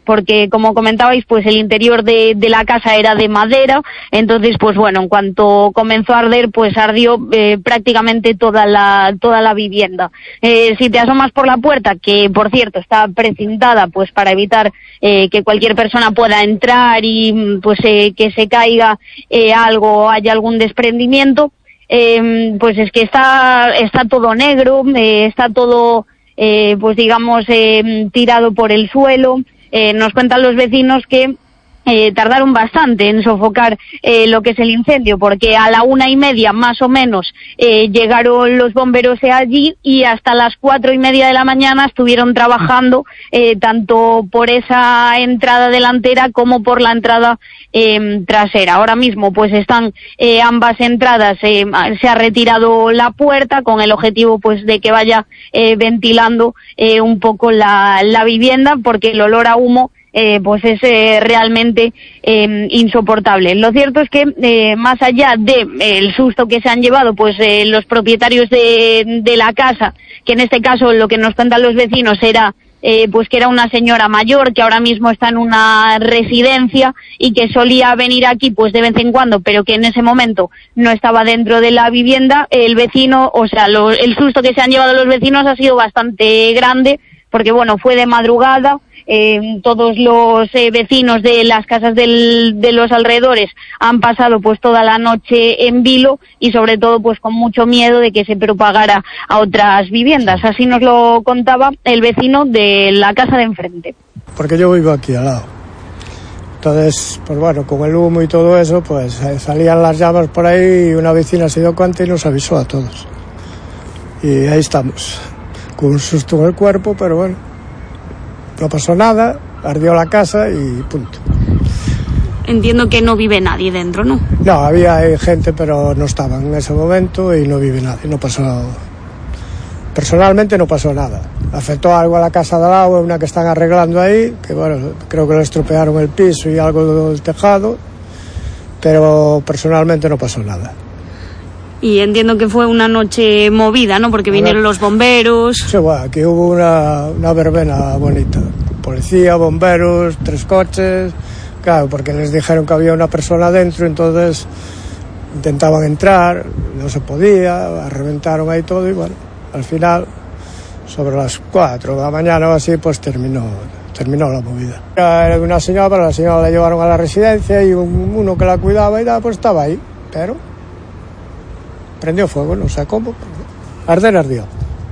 Speaker 13: porque como comentabais, pues el interior de, de la casa era de madera, entonces pues bueno, en cuanto comenzó a arder, pues ardió eh, prácticamente toda la toda la vivienda. Eh, si te asomas por la puerta, que por cierto está precintada pues para evitar eh, que cualquier persona pueda entrar y pues eh, que se caiga eh, algo, haya algún desprendimiento, eh, pues es que está está todo negro, eh, está todo eh, pues digamos eh, tirado por el suelo. Eh, nos cuentan los vecinos que Eh, tardaron bastante en sofocar eh, lo que es el incendio, porque a la una y media más o menos eh, llegaron los bomberos allí y hasta las cuatro y media de la mañana estuvieron trabajando eh, tanto por esa entrada delantera como por la entrada eh, trasera. Ahora mismo pues están eh, ambas entradas, eh, se ha retirado la puerta con el objetivo pues de que vaya eh, ventilando eh, un poco la, la vivienda, porque el olor a humo Eh, pues es eh, realmente eh, insoportable. Lo cierto es que eh, más allá de eh, el susto que se han llevado pues eh, los propietarios de, de la casa, que en este caso lo que nos cuentan los vecinos era eh, pues que era una señora mayor que ahora mismo está en una residencia y que solía venir aquí pues de vez en cuando, pero que en ese momento no estaba dentro de la vivienda. El vecino, o sea, lo, el susto que se han llevado los vecinos ha sido bastante grande, porque bueno, fue de madrugada. Eh, todos los eh, vecinos de las casas del, de los alrededores han pasado pues toda la noche en vilo y sobre todo pues con mucho miedo de que se propagara a otras viviendas. Así nos lo contaba el vecino de la casa de enfrente.
Speaker 2: Porque yo vivo aquí al lado. Entonces, pues bueno, con el humo y todo eso, pues eh, salían las llamas por ahí y una vecina se dio cuenta y nos avisó a todos. Y ahí estamos, con un susto en el cuerpo, pero bueno. No pasó nada, ardió la casa y punto.
Speaker 13: Entiendo que no vive nadie dentro, ¿no?
Speaker 2: No, había gente, pero no estaban en ese momento y no vive nadie. No pasó. Personalmente no pasó nada. Afectó algo a la casa de al lado, una que están arreglando ahí, que bueno, creo que le estropearon el piso y algo del tejado, pero personalmente no pasó nada.
Speaker 13: Y entiendo que fue una noche movida, ¿no? Porque vinieron los bomberos.
Speaker 2: Sí, bueno, aquí hubo una, una verbena bonita. Policía, bomberos, tres coches. Claro, porque les dijeron que había una persona dentro, entonces intentaban entrar, no se podía, reventaron ahí todo y bueno, al final, sobre las cuatro de la mañana o así, pues terminó, terminó la movida. Era de una señora, pero la señora la llevaron a la residencia y un, uno que la cuidaba y nada, pues estaba ahí, pero prendió fuego, no sé cómo, arder ardió.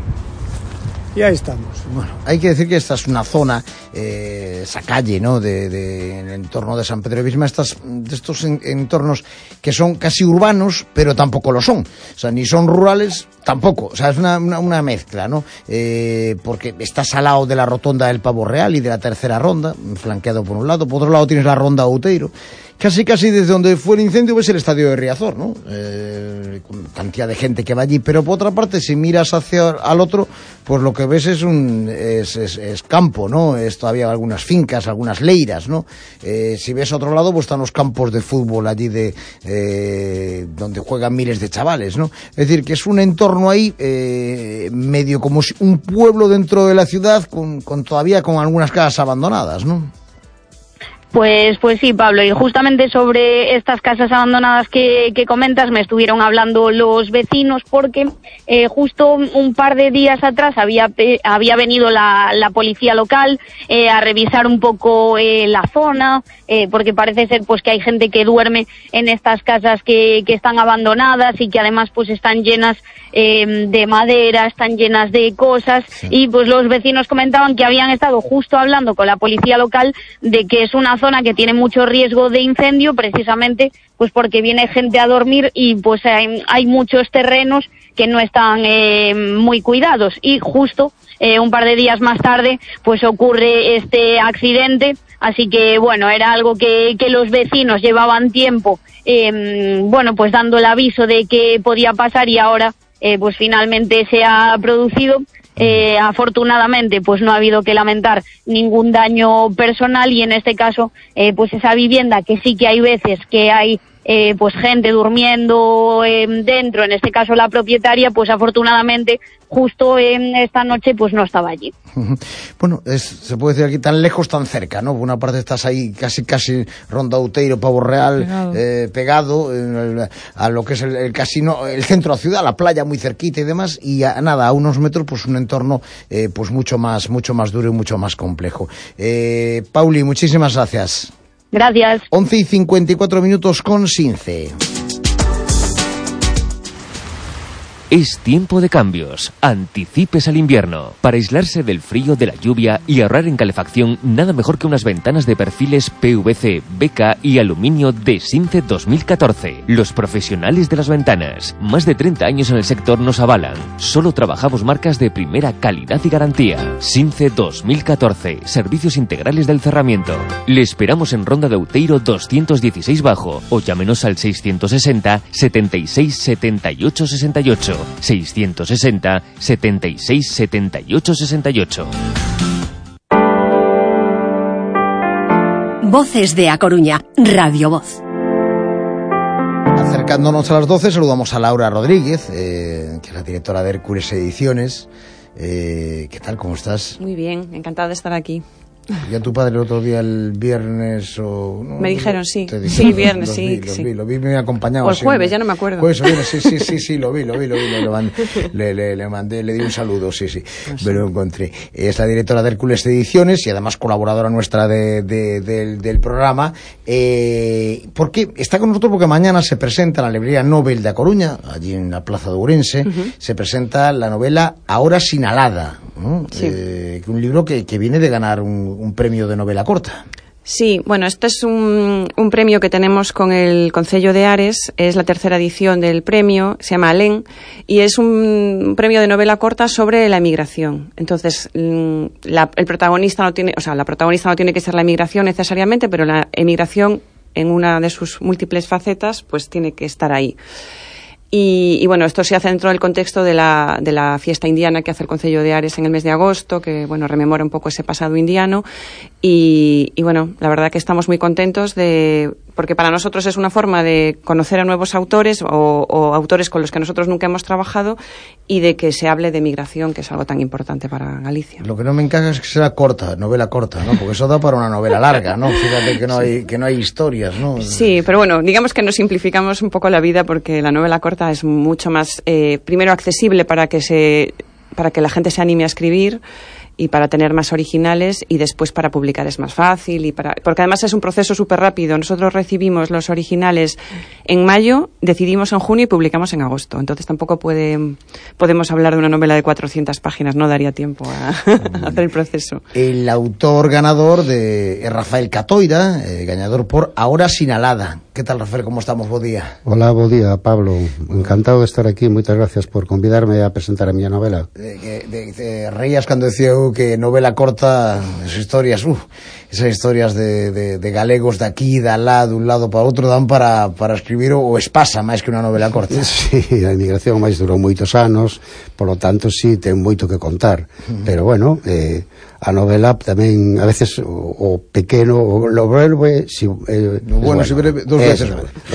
Speaker 2: Y ahí estamos.
Speaker 5: Bueno, hay que decir que esta es una zona, eh, esa calle, ¿no?, de, de, en el entorno de San Pedro de Visma, estas, de estos en, entornos que son casi urbanos, pero tampoco lo son. O sea, ni son rurales, tampoco. O sea, es una, una, una mezcla, ¿no? Eh, porque estás al lado de la rotonda del Pavo Real y de la tercera ronda, flanqueado por un lado. Por otro lado tienes la ronda Outeiro. Casi, casi desde donde fue el incendio ves el estadio de Riazor, ¿no? Eh, con cantidad de gente que va allí. Pero por otra parte, si miras hacia al otro, pues lo que ves es un es, es, es campo, ¿no? Es todavía algunas fincas, algunas leiras, ¿no? Eh, si ves a otro lado, pues están los campos de fútbol allí de eh, donde juegan miles de chavales, ¿no? Es decir, que es un entorno ahí eh, medio como un pueblo dentro de la ciudad, con, con todavía con algunas casas abandonadas, ¿no?
Speaker 13: Pues, pues sí, Pablo, y justamente sobre estas casas abandonadas que, que comentas me estuvieron hablando los vecinos porque eh, justo un par de días atrás había, había venido la, la policía local eh, a revisar un poco eh, la zona, eh, porque parece ser pues que hay gente que duerme en estas casas que, que están abandonadas y que además pues están llenas eh, de madera, están llenas de cosas, sí. Y pues los vecinos comentaban que habían estado justo hablando con la policía local de que es una zona que tiene mucho riesgo de incendio precisamente pues porque viene gente a dormir y pues hay, hay muchos terrenos que no están eh, muy cuidados y justo eh, un par de días más tarde pues ocurre este accidente. Así que, bueno, era algo que, que los vecinos llevaban tiempo, eh, bueno, pues dando el aviso de que podía pasar y ahora, eh, pues finalmente se ha producido. Eh, afortunadamente, pues no ha habido que lamentar ningún daño personal y en este caso, eh, pues esa vivienda que sí que hay veces que hay eh, pues gente durmiendo eh, dentro, en este caso la propietaria, pues afortunadamente justo en esta noche pues no estaba allí.
Speaker 5: Bueno, es, se puede decir aquí tan lejos, tan cerca, ¿no? Por una parte estás ahí casi casi Ronda Outeiro, Pavo Real, pegado, eh, pegado eh, a lo que es el, el casino, el centro de la ciudad, la playa muy cerquita y demás, y a, nada, a unos metros pues un entorno eh, pues mucho más mucho más duro y mucho más complejo. Eh, Pauli, muchísimas gracias.
Speaker 13: Gracias.
Speaker 5: once y cincuenta y cuatro minutos con Since.
Speaker 10: Es tiempo de cambios. Anticipes al invierno. Para aislarse del frío, de la lluvia y ahorrar en calefacción, nada mejor que unas ventanas de perfiles P V C, B K y aluminio de Since dos mil catorce. Los profesionales de las ventanas. Más de treinta años en el sector nos avalan. Solo trabajamos marcas de primera calidad y garantía. Since dos mil catorce. Servicios integrales del cerramiento. Le esperamos en Ronda de Outeiro doscientos dieciséis Bajo o llámenos al seiscientos sesenta, setenta y seis, setenta y ocho, sesenta y ocho. seiscientos sesenta, setenta y seis, setenta y ocho, sesenta y ocho.
Speaker 1: Voces de A Coruña, Radio Voz.
Speaker 5: Acercándonos a las doce, saludamos a Laura Rodríguez, eh, que es la directora de Hércules Ediciones. Eh, ¿Qué tal? ¿Cómo estás?
Speaker 3: Muy bien, encantada de estar aquí.
Speaker 5: ¿Ya tu padre el otro día, el viernes o...? ¿no?
Speaker 3: Me dijeron, sí.
Speaker 5: Dijeron,
Speaker 3: sí, el viernes,
Speaker 5: los
Speaker 3: sí.
Speaker 5: Vi, los
Speaker 3: sí.
Speaker 5: vi, lo vi, me acompañaba.
Speaker 3: O el jueves, ya no me acuerdo.
Speaker 5: Pues viernes, sí, sí, sí, sí, lo vi, lo vi, lo vi, lo vi le, le, le mandé, le di un saludo, sí, sí, no sé. Me lo encontré. Es la directora de Hércules Ediciones y además colaboradora nuestra de, de, de, del programa. Eh, porque está con nosotros porque mañana se presenta en la librería Nobel de A Coruña, allí en la Plaza de Ourense, uh-huh. se presenta la novela Ahora Sinalada, ¿no? Sí. Eh, un libro que, que viene de ganar un, un premio de novela corta.
Speaker 3: Sí, bueno, este es un, un premio que tenemos con el Concello de Ares, es la tercera edición del premio, se llama Alén, y es un, un premio de novela corta sobre la emigración. Entonces, la, el protagonista no tiene, o sea, la protagonista no tiene que ser la emigración necesariamente, pero la emigración en una de sus múltiples facetas, pues tiene que estar ahí. Y, y bueno, esto se hace dentro del contexto de la, de la fiesta indiana que hace el Concello de Ares en el mes de agosto, que bueno, rememora un poco ese pasado indiano. Y, y bueno, la verdad que estamos muy contentos de, porque para nosotros es una forma de conocer a nuevos autores o, o autores con los que nosotros nunca hemos trabajado y de que se hable de migración, que es algo tan importante para Galicia.
Speaker 5: Lo que no me encaja es que sea corta, novela corta, ¿no? Porque eso da para una novela larga, ¿no? Fíjate que no hay, que no hay historias, ¿no?
Speaker 3: Sí, pero bueno, digamos que nos simplificamos un poco la vida porque la novela corta es mucho más, eh, primero accesible para que se, para que la gente se anime a escribir y para tener más originales, y después para publicar es más fácil, y para, porque además es un proceso súper rápido. Nosotros recibimos los originales en mayo, decidimos en junio y publicamos en agosto. Entonces tampoco puede, podemos hablar de una novela de cuatrocientas páginas, no daría tiempo a, a hacer el proceso.
Speaker 5: El autor ganador de es Rafael Catoira, eh, ganador por Ahora Sinalada. ¿Qué tal, Rafael? ¿Cómo estamos? Bo día.
Speaker 16: Hola, bo día, Pablo. Encantado de estar aquí. Muchas gracias por convidarme a presentar a mi novela.
Speaker 5: De, de, de, de, reías cuando decía uh, que novela corta, esas historias, uh, esas historias de, de, de galegos de aquí, de alá, de un lado para otro, dan para, para escribir o, o espasa máis que unha novela corta.
Speaker 16: Sí, a inmigración máis durou moitos anos, por lo tanto, sí, ten moito que contar. Uh-huh. Pero, bueno, eh, a novela tamén, a veces, o, o pequeno, o lo breve, si, eh,
Speaker 5: no, bueno, bueno, si breve, dos veces.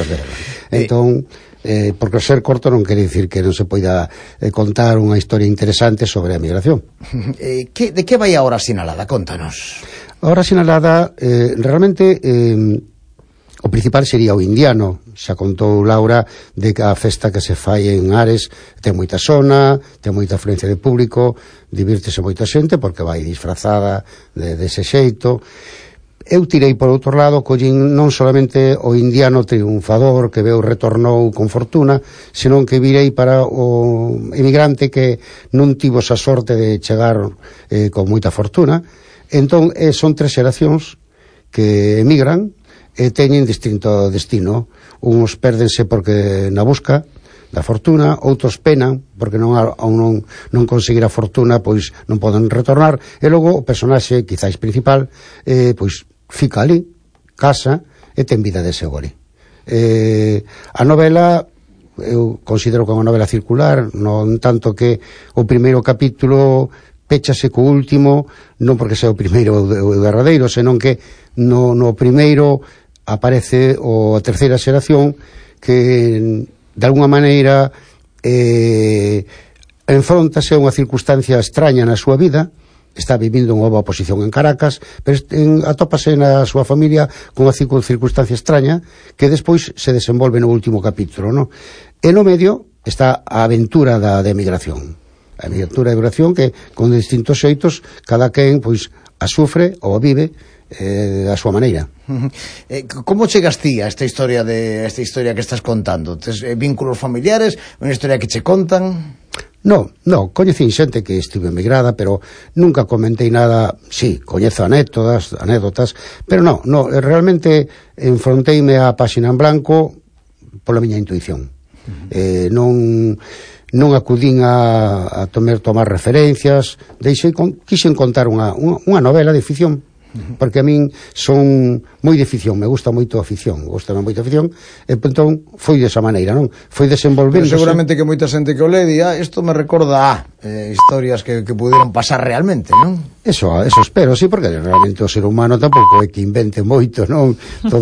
Speaker 16: Entón, eh, porque ser corto non quere dicir que non se poida eh, contar unha historia interesante sobre a migración.
Speaker 5: Eh, que, de que vai Ahora Sinalada? Contanos.
Speaker 16: Ahora Sinalada, eh, realmente eh, o principal sería o indiano. Xa contou Laura de que a festa que se fai en Ares ten moita zona, ten moita afluencia de público, divírtese moita xente porque vai disfrazada de, de ese xeito. Eu tirei por outro lado, collín non solamente o indiano triunfador que veu retornou con fortuna, senón que virei para o emigrante que non tivo esa sorte de chegar eh, con moita fortuna. Entón, eh, son tres xeracións que emigran e teñen distinto destino. Uns pérdense porque na busca da fortuna, outros penan porque non, non, non conseguir a fortuna, pois non poden retornar, e logo o personaxe, quizáis principal, eh, pois fica ali, casa, e ten vida de segure. Eh, a novela, eu considero que é unha novela circular, non tanto que o primeiro capítulo péchase co último, non porque sea o primeiro o derradeiro, senón que no, no primeiro aparece o a terceira xeración que de alguna maneira eh, enfrontase a unha circunstancia extraña na súa vida, está vivindo unha nova posición en Caracas, pero en, atópase na súa familia con unha circunstancia extraña que despois se desenvolve no último capítulo, no? E no medio está a aventura da de emigración, a aventura de emigración que con distintos xeitos cada quen pois a sufre ou a vive eh, da súa maneira.
Speaker 5: Eh, como chegas ti a esta historia de a esta historia que estás contando? Tes eh, vínculos familiares, unha historia que che contan?
Speaker 16: No, no, coñecín xente que estivo emigrada, pero nunca comentei nada. Sí, coñezo anécdotas, anécdotas, pero no, no, realmente enfronteime á páxina en blanco pola miña intuición. Uh-huh. Eh, non non acudín a, a tomar, tomar referencias, deixei, con, quixen contar unha, unha, unha novela de ficción, uh-huh. porque a min son moi de ficción, me gusta moito a ficción, gusta moito a ficción, e entón foi desa maneira, non? Foi desenvolvendo.
Speaker 5: Pero seguramente que moita xente que o le di, ah, isto me recorda a eh, historias que, que pudieron pasar realmente, non?
Speaker 16: Eso, eso espero, sí, porque realmente o ser humano tampouco é que invente moito, non? Todo